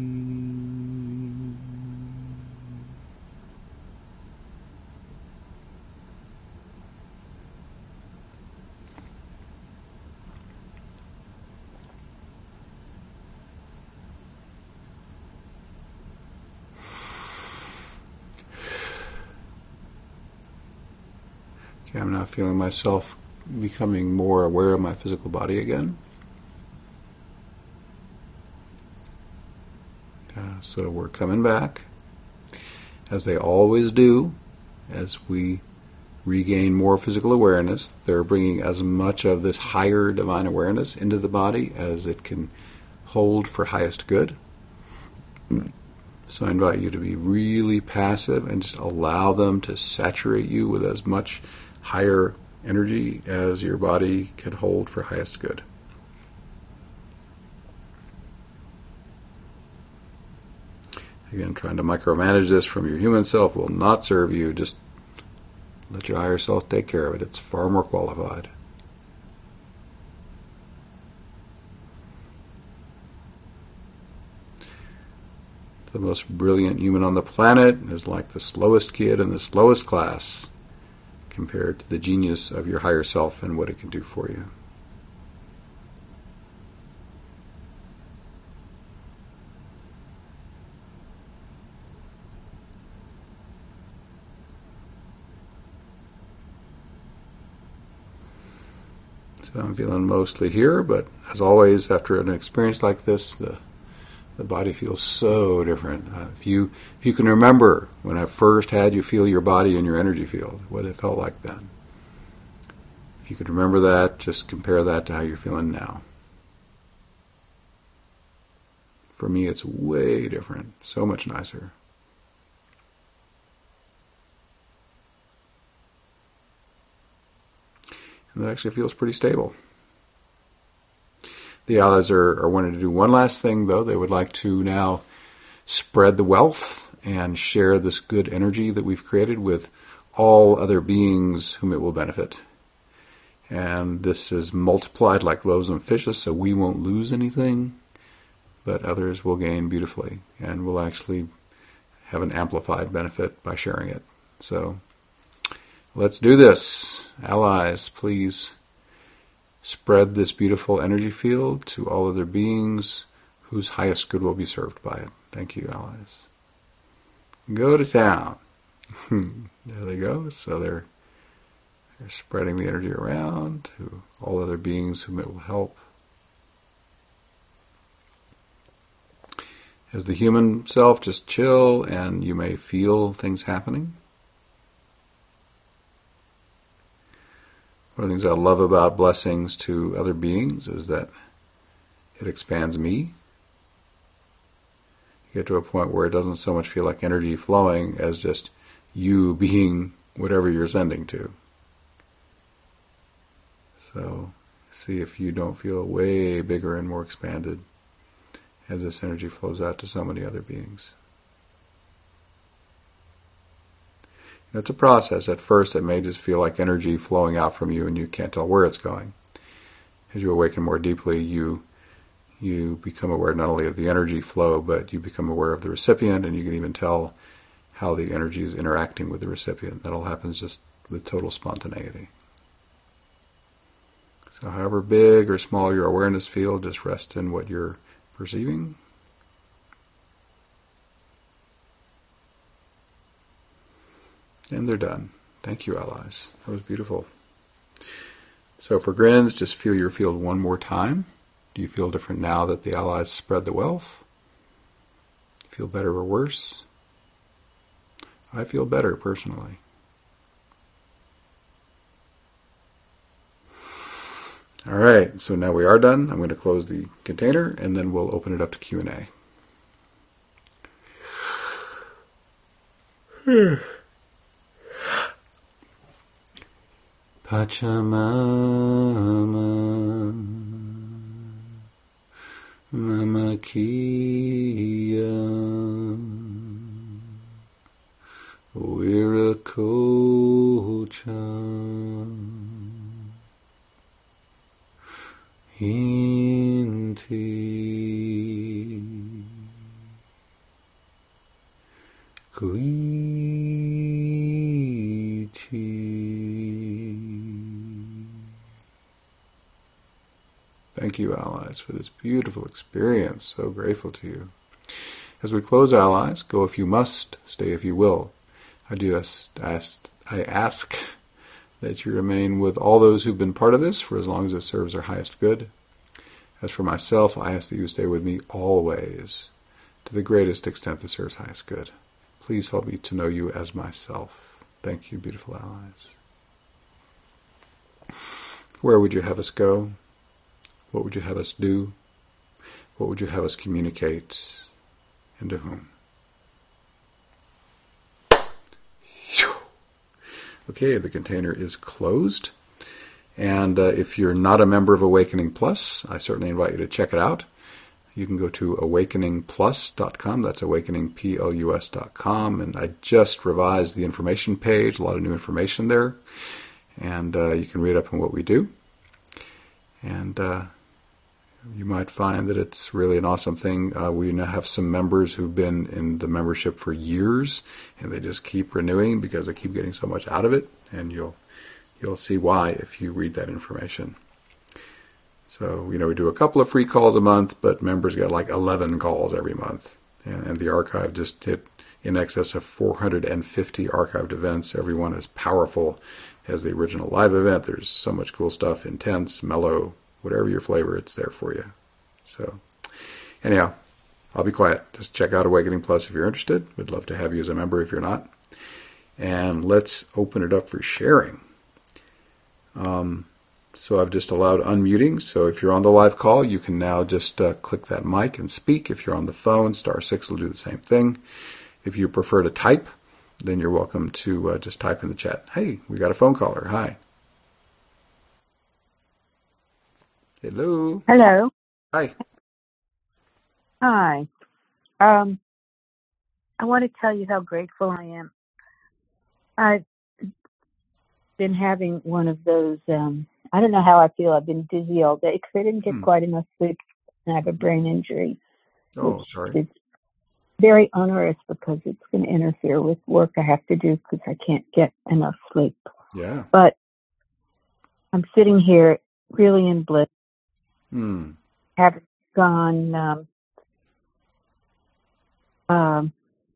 A: Okay, I'm now feeling myself becoming more aware of my physical body again. Uh, so we're coming back, as they always do, as we regain more physical awareness. They're bringing as much of this higher divine awareness into the body as it can hold for highest good. So I invite you to be really passive and just allow them to saturate you with as much higher energy as your body can hold for highest good. Again, trying to micromanage this from your human self will not serve you. Just let your higher self take care of it. It's far more qualified. The most brilliant human on the planet is like the slowest kid in the slowest class compared to the genius of your higher self and what it can do for you. So I'm feeling mostly here, but as always, after an experience like this, the the body feels so different. Uh, if you if you can remember when I first had you feel your body in your energy field, what it felt like then. If you could remember that, just compare that to how you're feeling now. For me, it's way different, so much nicer. And that actually feels pretty stable. The allies are, are wanting to do one last thing, though. They would like to now spread the wealth and share this good energy that we've created with all other beings whom it will benefit. And this is multiplied like loaves and fishes, so we won't lose anything, but others will gain beautifully, and will actually have an amplified benefit by sharing it. So let's do this. Allies, please spread this beautiful energy field to all other beings whose highest good will be served by it. Thank you, allies. Go to town. There they go. So they're, they're spreading the energy around to all other beings whom it will help. As the human self, just chill, and you may feel things happening. One of the things I love about blessings to other beings is that it expands me. You get to a point where it doesn't so much feel like energy flowing as just you being whatever you're sending to. So see if you don't feel way bigger and more expanded as this energy flows out to so many other beings. It's a process. At first, it may just feel like energy flowing out from you, and you can't tell where it's going. As you awaken more deeply, you you become aware not only of the energy flow, but you become aware of the recipient, and you can even tell how the energy is interacting with the recipient. That all happens just with total spontaneity. So however big or small your awareness field, just rest in what you're perceiving. And they're done. Thank you, allies. That was beautiful. So for grins, just feel your field one more time. Do you feel different now that the allies spread the wealth? Feel better or worse? I feel better personally. All right, so now we are done. I'm going to close the container, and then we'll open it up to Q and A. Pachamama Mama Kia Wiracochan Inti Kuiti. Thank you, allies, for this beautiful experience. So grateful to you. As we close, allies, go if you must, stay if you will. I do ask, ask, I ask that you remain with all those who've been part of this for as long as it serves our highest good. As for myself, I ask that you stay with me always, to the greatest extent that serves highest good. Please help me to know you as myself. Thank you, beautiful allies. Where would you have us go? What would you have us do? What would you have us communicate? And to whom? Okay, the container is closed. And uh, if you're not a member of Awakening Plus, I certainly invite you to check it out. You can go to awakening plus dot com. That's awakening plus dot com. And I just revised the information page, a lot of new information there. And uh, you can read up on what we do. And uh, you might find that it's really an awesome thing. Uh, we now have some members who've been in the membership for years, and they just keep renewing because they keep getting so much out of it. And you'll you'll see why if you read that information. So, you know, we do a couple of free calls a month, but members get like eleven calls every month. And, and the archive just hit in excess of four hundred fifty archived events. Everyone is powerful as the original live event. There's so much cool stuff, intense, mellow, whatever your flavor, it's there for you. So, anyhow, I'll be quiet. Just check out Awakening Plus if you're interested. We'd love to have you as a member if you're not. And let's open it up for sharing. Um, so I've just allowed unmuting. So if you're on the live call, you can now just uh, click that mic and speak. If you're on the phone, star six will do the same thing. If you prefer to type, then you're welcome to uh, just type in the chat. Hey, we got a phone caller. Hi. Hello.
B: Hello.
A: Hi.
B: Hi. Um, I want to tell you how grateful I am. I've been having one of those, um, I don't know how I feel. I've been dizzy all day because I didn't get
A: Hmm.
B: quite enough sleep and I have a brain injury.
A: Oh,
B: which
A: sorry.
B: is very onerous because it's going to interfere with work I have to do because I can't get enough sleep.
A: Yeah.
B: But I'm sitting here really in bliss.
A: Hmm.
B: Have gone um, um,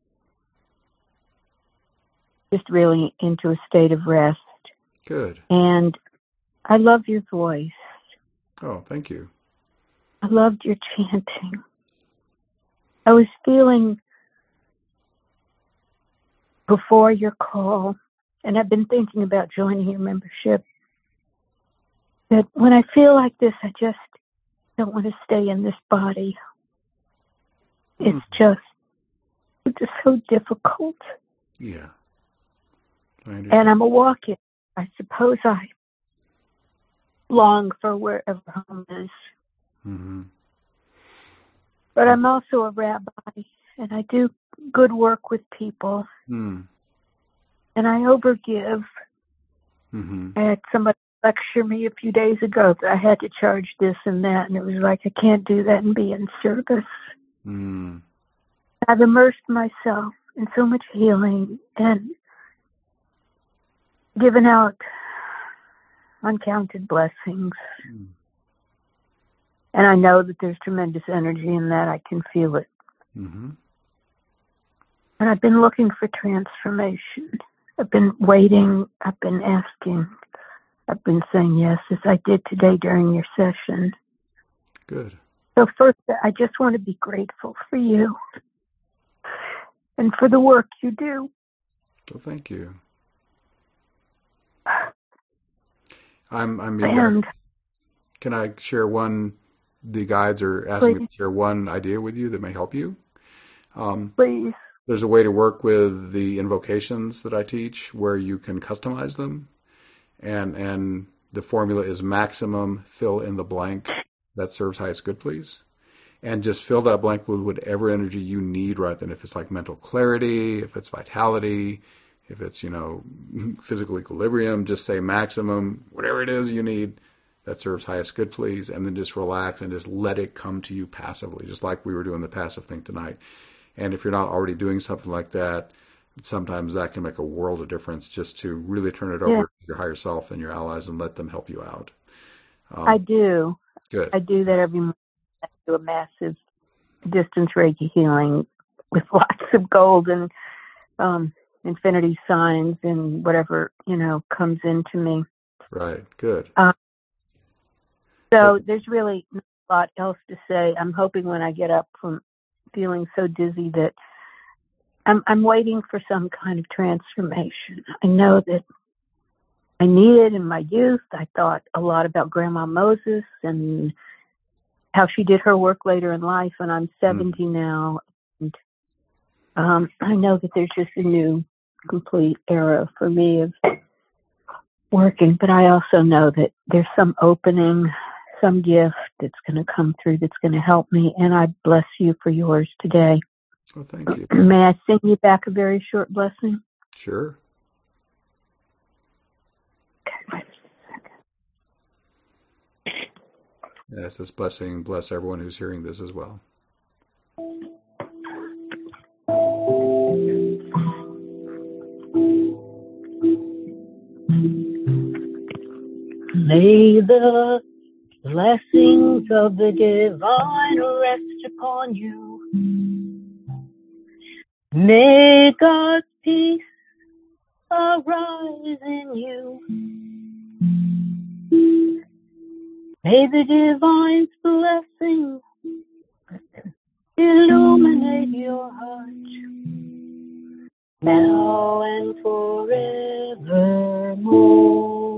B: just really into a state of rest.
A: Good.
B: And I love your voice.
A: Oh, thank you.
B: I loved your chanting. I was feeling before your call, and I've been thinking about joining your membership, that when I feel like this, I just don't want to stay in this body. It's
A: Hmm.
B: just, it's just so difficult.
A: Yeah. I understand.
B: And I'm a walk-in. I suppose I long for wherever home is.
A: Mm-hmm.
B: But I'm also a rabbi, and I do good work with people,
A: Hmm.
B: and I overgive.
A: Mm-hmm.
B: I had somebody lecture me a few days ago that I had to charge this and that, and it was like, I can't do that and be in service.
A: Mm.
B: I've immersed myself in so much healing and given out uncounted blessings.
A: Mm.
B: And I know that there's tremendous energy in that. I can feel it.
A: Mm-hmm.
B: And I've been looking for transformation. I've been waiting. I've been asking. I've been saying yes, as I did today during your session.
A: Good.
B: So first, I just want to be grateful for you and for the work you do.
A: Well, thank you. I'm. I mean,
B: And
A: can I share one? The guides are asking me
B: please,
A: to share one idea with you that may help you. Um,
B: please.
A: there's a way to work with the invocations that I teach where you can customize them, and and the formula is maximum fill in the blank that serves highest good, please. and just fill that blank with whatever energy you need right then. If it's like mental clarity, if it's vitality, if it's, you know, physical equilibrium, just say maximum, whatever it is you need that serves highest good, please. And then just relax and just let it come to you passively, just like we were doing the passive thing tonight. And if you're not already doing something like that, sometimes that can make a world of difference, just to really turn it over
B: Yeah.
A: to your higher self and your allies and let them help you out. Um,
B: I do.
A: Good.
B: I do that every morning. I do a massive distance Reiki healing with lots of gold and um, infinity signs and whatever, you know, comes into me.
A: Right. Good.
B: Um, so,
A: So-
B: there's really not a lot else to say. I'm hoping when I get up from feeling so dizzy that I'm, I'm waiting for some kind of transformation. I know that I need it in my youth. I thought a lot about Grandma Moses and how she did her work later in life, and I'm seventy mm. now. And um, I know that there's just a new, complete era for me of working, but I also know that there's some opening, some gift that's going to come through that's going to help me, and I bless you for yours today.
A: Well, thank you.
B: May I sing you back a very short blessing?
A: Sure. Yes, this blessing bless everyone who's hearing this as well.
B: May the blessings of the divine rest upon you. May God's peace arise in you. May the divine's blessing illuminate your heart now and forevermore.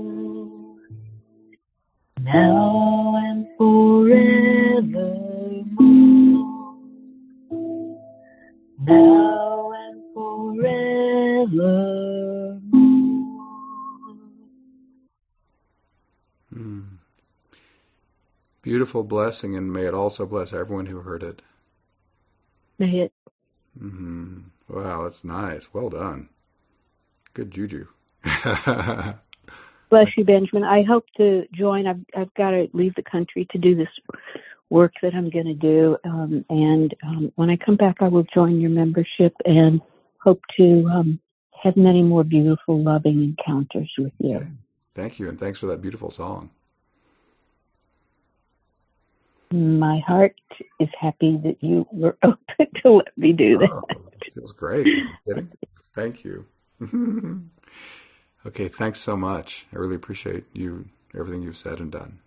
B: Now and forevermore. Now and forevermore.
A: Hmm. Beautiful blessing, and may it also bless everyone who heard it.
B: May it.
A: Mm-hmm. Wow, that's nice. Well done. Good juju.
B: Bless you, Benjamin. I hope to join. I've I've got to leave the country to do this work that I'm going to do, um, and um, when I come back, I will join your membership and hope to um, have many more beautiful, loving encounters with you.
A: Okay. Thank you, and thanks for that beautiful song.
B: My heart is happy that you were open to let me do that.
A: Oh, it feels great. Thank you. Okay, thanks so much. I really appreciate you, everything you've said and done.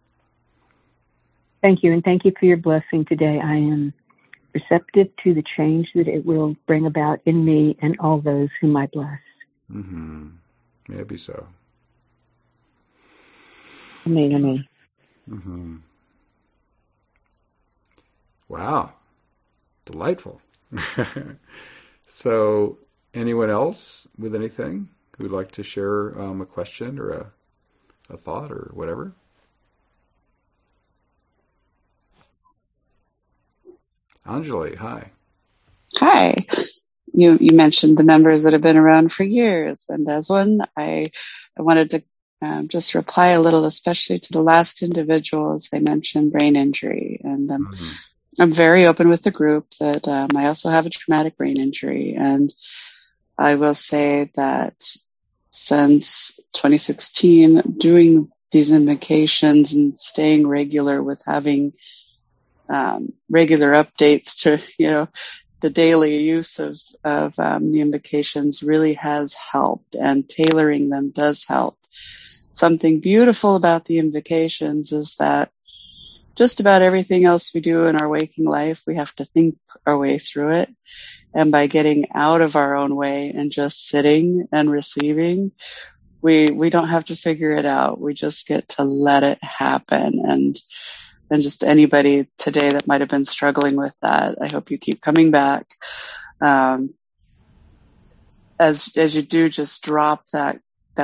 B: Thank you, and thank you for your blessing today. I am receptive to the change that it will bring about in me and all those whom I bless.
A: Mm-hmm. May it be so.
B: Amen, amen.
A: Mm-hmm. Wow. Delightful. So, anyone else with anything who'd like to share um, a question or a, a thought or whatever? Anjali, hi.
C: Hi. You you mentioned the members that have been around for years, and as one, I I wanted to um, just reply a little, especially to the last individuals. They mentioned brain injury, and um, mm-hmm. I'm very open with the group that um, I also have a traumatic brain injury, and I will say that since twenty sixteen, doing these invocations and staying regular with having um, regular updates to, you know, the daily use of, of um, the invocations really has helped, and tailoring them does help. Something beautiful about the invocations is that just about everything else we do in our waking life, we have to think our way through it. And by getting out of our own way and just sitting and receiving, we, we don't have to figure it out. We just get to let it happen. And, and just anybody today that might have been struggling with that, I hope you keep coming back. Um, as, as you do, just drop that, that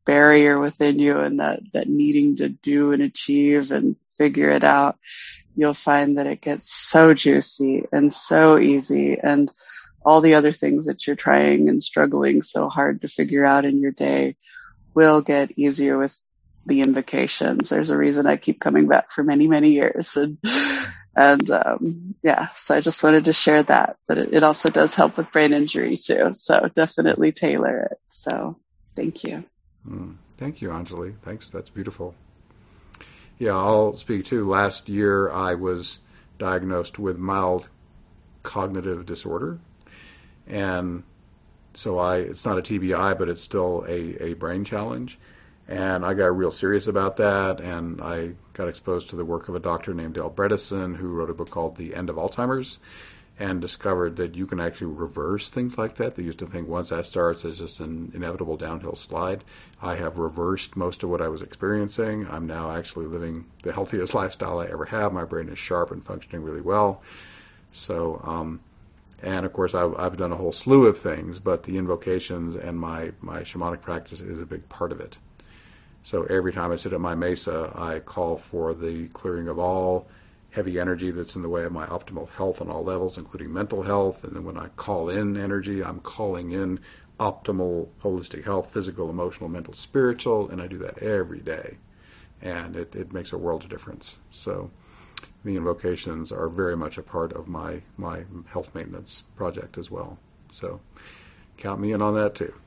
C: barrier within you and that, that needing to do and achieve and figure it out, you'll find that it gets so juicy and so easy, and all the other things that you're trying and struggling so hard to figure out in your day will get easier with the invocations. There's a reason I keep coming back for many, many years. And, and, um, yeah, so I just wanted to share that, that it, it also does help with brain injury too. So definitely tailor it. So thank you.
A: Mm, thank you, Anjali. Thanks. That's beautiful. Yeah, I'll speak too. Last year I was diagnosed with mild cognitive disorder. And so I, it's not a T B I, but it's still a, a brain challenge. And I got real serious about that. And I got exposed to the work of a doctor named Dale Bredesen, who wrote a book called The End of Alzheimer's, and discovered that you can actually reverse things like that. They used to think once that starts, it's just an inevitable downhill slide. I have reversed most of what I was experiencing. I'm now actually living the healthiest lifestyle I ever have. My brain is sharp and functioning really well. So, um, and of course, I've, I've done a whole slew of things, but the invocations and my, my shamanic practice is a big part of it. So every time I sit at my mesa, I call for the clearing of all heavy energy that's in the way of my optimal health on all levels, including mental health. And then when I call in energy, I'm calling in optimal holistic health, physical, emotional, mental, spiritual, and I do that every day. And it, it makes a world of difference. So the invocations are very much a part of my, my health maintenance project as well. So count me in on that too.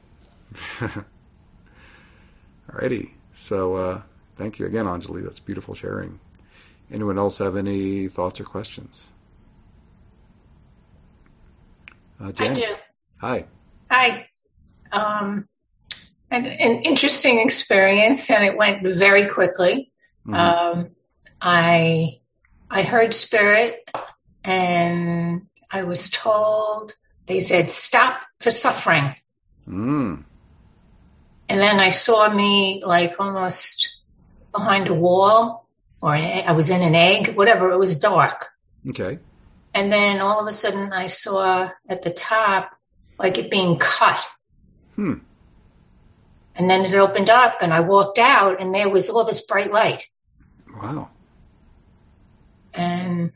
A: Alrighty. So uh, thank you again, Anjali. That's beautiful sharing. Anyone else have any thoughts or questions? Uh, Jen?
D: I do.
A: Hi.
D: Hi. Um, and an interesting experience, and it went very quickly. Mm-hmm. Um, I I heard spirit, and I was told, they said, stop the suffering.
A: Mm.
D: And then I saw me like almost behind a wall, or I was in an egg, whatever. It was dark.
A: Okay.
D: And then all of a sudden I saw at the top, like it being cut.
A: Hmm.
D: And then it opened up and I walked out and there was all this bright light.
A: Wow.
D: And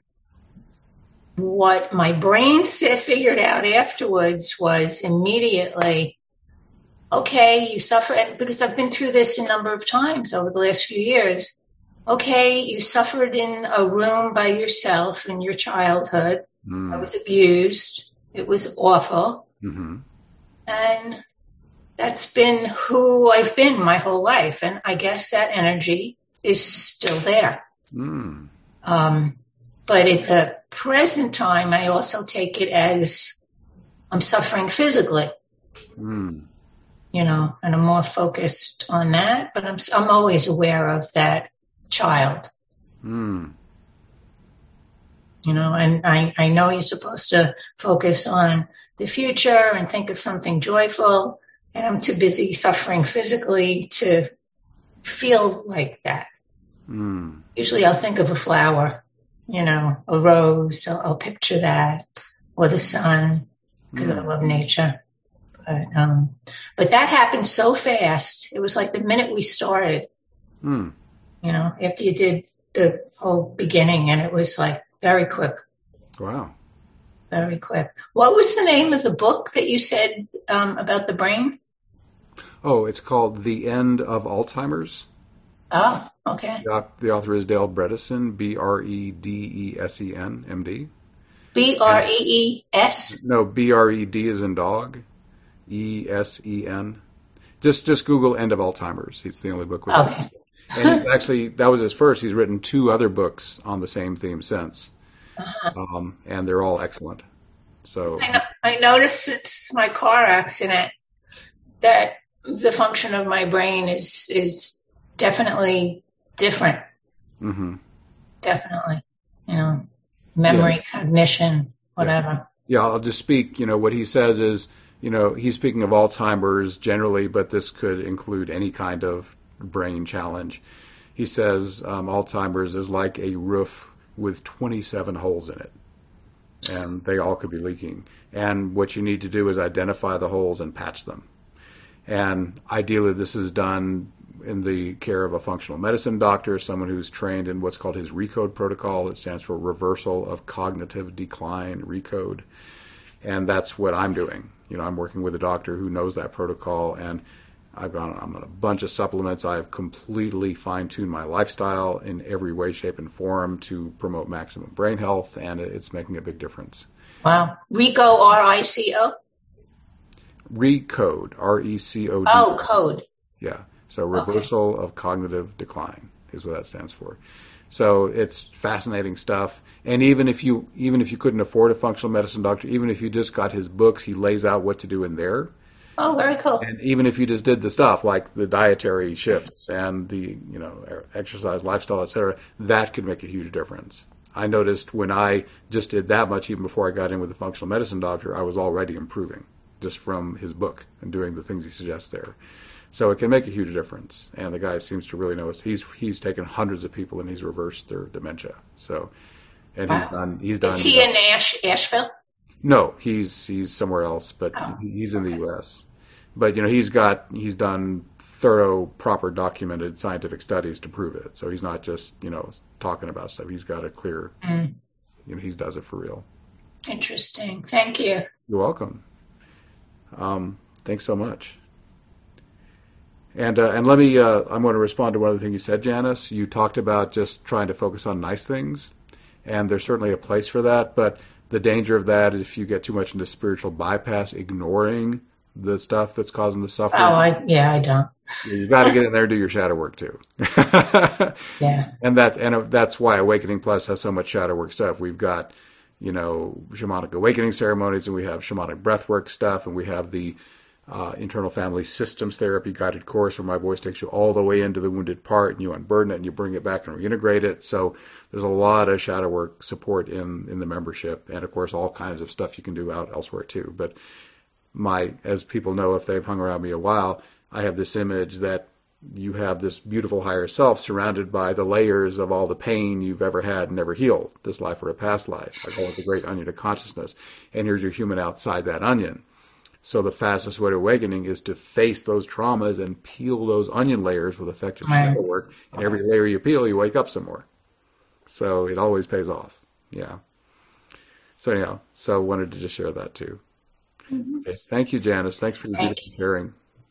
D: what my brain figured out afterwards was immediately, okay, you suffer, because I've been through this a number of times over the last few years. Okay, you suffered in a room by yourself in your childhood. Mm. I was abused. It was awful.
A: Mm-hmm.
D: And that's been who I've been my whole life. And I guess that energy is still there.
A: Mm.
D: Um, but at the present time, I also take it as I'm suffering physically.
A: Mm.
D: You know, and I'm more focused on that, but I'm I'm always aware of that child.
A: Mm.
D: You know, and I, I know you're supposed to focus on the future and think of something joyful, and I'm too busy suffering physically to feel like that.
A: Mm.
D: Usually I'll think of a flower, you know, a rose, I'll, I'll picture that, or the sun, because mm. I love nature. But, um, but that happened so fast. It was like the minute we started,
A: mm.
D: you know, after you did the whole beginning, and it was like very quick.
A: Wow.
D: Very quick. What was the name of the book that you said um, about the brain?
A: Oh, it's called The End of Alzheimer's.
D: Oh, okay.
A: The, the author is Dale Bredesen, B R E D E S E N, M D.
D: B R E E S?
A: No, B R E D as in dog. E S E N. Just just Google End of Alzheimer's. It's the only book with
D: okay.
A: it. And it's actually, that was his first. He's written two other books on the same theme since.
D: Uh-huh.
A: Um, and they're all excellent. So
D: I, know, I noticed since my car accident that the function of my brain is is definitely different.
A: Mm-hmm.
D: Definitely. You know, memory, yeah. cognition, whatever.
A: Yeah. yeah, I'll just speak, you know, what he says is, you know, he's speaking of Alzheimer's generally, but this could include any kind of brain challenge. He says um, Alzheimer's is like a roof with twenty-seven holes in it, and they all could be leaking. And what you need to do is identify the holes and patch them. And ideally, this is done in the care of a functional medicine doctor, someone who's trained in what's called his RECODE protocol. It stands for Reversal of Cognitive Decline, RECODE. And that's what I'm doing. You know, I'm working with a doctor who knows that protocol, and I've gone I'm on a bunch of supplements. I've completely fine-tuned my lifestyle in every way, shape, and form to promote maximum brain health, and it's making a big difference.
D: Wow. RICO, R I C O?
A: RECODE, R E C O D.
D: Oh, code.
A: Yeah. So Reversal okay. of Cognitive Decline is what that stands for. So it's fascinating stuff. And even if you even if you couldn't afford a functional medicine doctor, even if you just got his books, he lays out what to do in there.
D: Oh, very cool.
A: And even if you just did the stuff like the dietary shifts and the, you know, exercise, lifestyle, et cetera, that could make a huge difference. I noticed when I just did that much, even before I got in with a functional medicine doctor, I was already improving just from his book and doing the things he suggests there. So it can make a huge difference. And the guy seems to really know it. He's he's taken hundreds of people and he's reversed their dementia. So, and he's wow. done. He's done.
D: Is he in Ash, Asheville?
A: No, he's he's somewhere else, but oh. he's in the U S. But you know, he's got he's done thorough, proper, documented scientific studies to prove it. So he's not just you know talking about stuff. He's got a clear. Mm. You know, he does it for real.
D: Interesting. Thank you.
A: You're welcome. Um, thanks so much. And uh, and let me, uh, I'm going to respond to one other thing you said, Janice. You talked about just trying to focus on nice things, and there's certainly a place for that, but the danger of that is if you get too much into spiritual bypass, ignoring the stuff that's causing the suffering.
D: Oh, I, yeah, I don't.
A: You got to get in there and do your shadow work too.
D: Yeah.
A: And that and that's why Awakening Plus has so much shadow work stuff. We've got, you know, shamanic awakening ceremonies, and we have shamanic breathwork stuff, and we have the Uh, internal family systems therapy guided course where my voice takes you all the way into the wounded part and you unburden it and you bring it back and reintegrate it. So there's a lot of shadow work support in, in the membership, and of course all kinds of stuff you can do out elsewhere too. But my, as people know, if they've hung around me a while, I have this image that you have this beautiful higher self surrounded by the layers of all the pain you've ever had and never healed, this life or a past life. I call it the great onion of consciousness. And here's your human outside that onion. So the fastest way to awakening is to face those traumas and peel those onion layers with effective
D: right.
A: shadow work. And every layer you peel, you wake up some more. So it always pays off. Yeah. So anyhow, so wanted to just share that too. Mm-hmm. Okay. Thank you, Janice. Thanks for your beautiful sharing.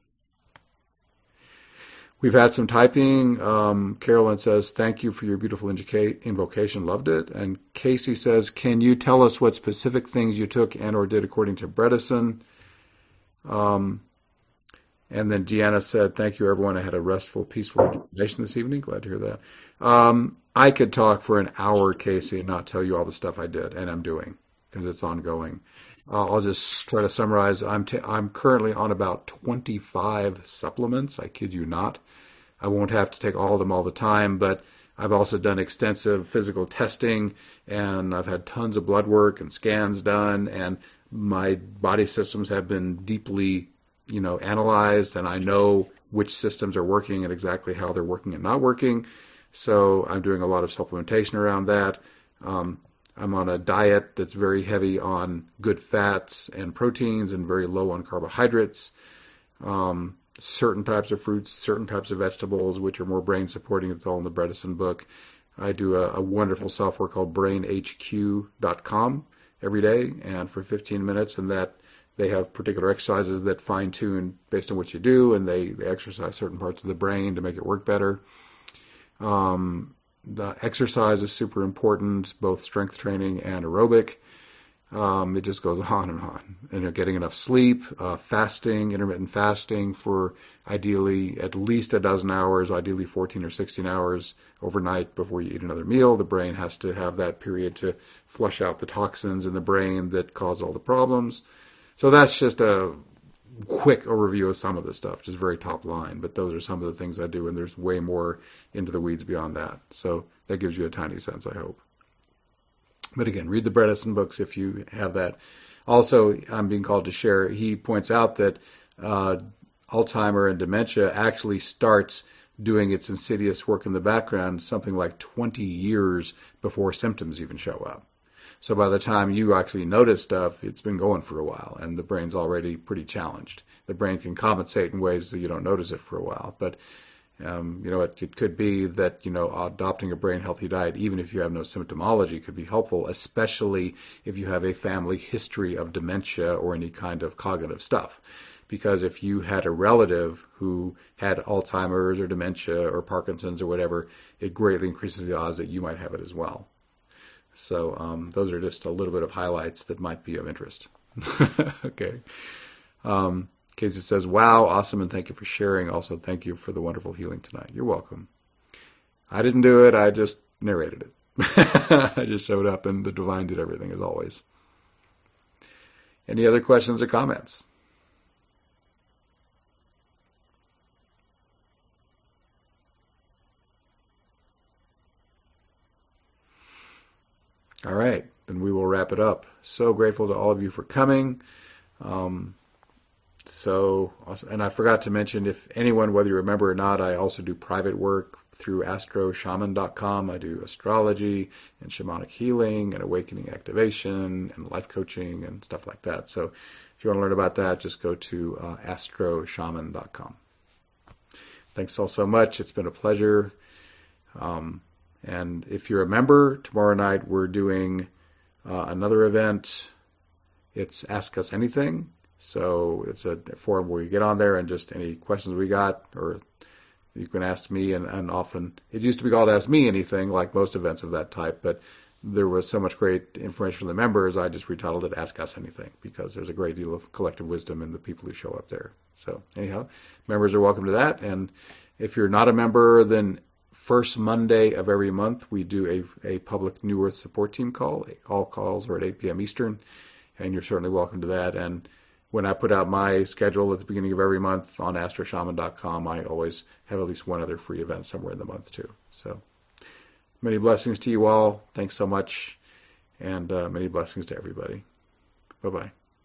A: We've had some typing. Um, Carolyn says, thank you for your beautiful invocation. Loved it. And Casey says, can you tell us what specific things you took and or did according to Bredesen? Um, and then Deanna said, thank you, everyone. I had a restful, peaceful rejuvenation this evening. Glad to hear that. Um, I could talk for an hour, Casey, and not tell you all the stuff I did and I'm doing because it's ongoing. Uh, I'll just try to summarize. I'm t- I'm currently on about twenty-five supplements. I kid you not. I won't have to take all of them all the time, but I've also done extensive physical testing, and I've had tons of blood work and scans done, and my body systems have been deeply, you know, analyzed, and I know which systems are working and exactly how they're working and not working. So I'm doing a lot of supplementation around that. Um, I'm on a diet that's very heavy on good fats and proteins and very low on carbohydrates. Um, certain types of fruits, certain types of vegetables, which are more brain supporting. It's all in the Bredesen book. I do a, a wonderful software called brain h q dot com every day, and for fifteen minutes, and that they have particular exercises that fine tune based on what you do, and they, they exercise certain parts of the brain to make it work better. Um, the exercise is super important, both strength training and aerobic. Um, it just goes on and on. And you're getting enough sleep, uh, fasting, intermittent fasting for ideally at least a dozen hours, ideally fourteen or sixteen hours overnight before you eat another meal. The brain has to have that period to flush out the toxins in the brain that cause all the problems. So that's just a quick overview of some of the stuff, just very top line. But those are some of the things I do, and there's way more into the weeds beyond that. So that gives you a tiny sense, I hope. But again, read the Bredesen books if you have that. Also, I'm being called to share, he points out that uh, Alzheimer and dementia actually starts doing its insidious work in the background something like twenty years before symptoms even show up. So by the time you actually notice stuff, it's been going for a while, and the brain's already pretty challenged. The brain can compensate in ways that you don't notice it for a while. But, um, you know, it, it could be that, you know, adopting a brain-healthy diet, even if you have no symptomology, could be helpful, especially if you have a family history of dementia or any kind of cognitive stuff. Because if you had a relative who had Alzheimer's or dementia or Parkinson's or whatever, it greatly increases the odds that you might have it as well. So um, those are just a little bit of highlights that might be of interest. Okay. Um, Casey says, wow, awesome, and thank you for sharing. Also, thank you for the wonderful healing tonight. You're welcome. I didn't do it. I just narrated it. I just showed up, and the divine did everything, as always. Any other questions or comments? All right, then we will wrap it up. So grateful to all of you for coming. Um, so, and I forgot to mention, if anyone, whether you remember or not, I also do private work through astro shaman dot com. I do astrology and shamanic healing and awakening activation and life coaching and stuff like that. So if you want to learn about that, just go to uh, astro shaman dot com. Thanks all so much. It's been a pleasure. Um, And if you're a member, tomorrow night we're doing uh, another event. It's Ask Us Anything. So it's a forum where you get on there and just any questions we got, or you can ask me. And, and often, it used to be called Ask Me Anything, like most events of that type, but there was so much great information from the members, I just retitled it Ask Us Anything, because there's a great deal of collective wisdom in the people who show up there. So anyhow, members are welcome to that. And if you're not a member, then first Monday of every month, we do a, a public New Earth support team call. All calls are at eight p.m. Eastern, and you're certainly welcome to that. And when I put out my schedule at the beginning of every month on astro shaman dot com, I always have at least one other free event somewhere in the month, too. So many blessings to you all. Thanks so much, and uh, many blessings to everybody. Bye-bye.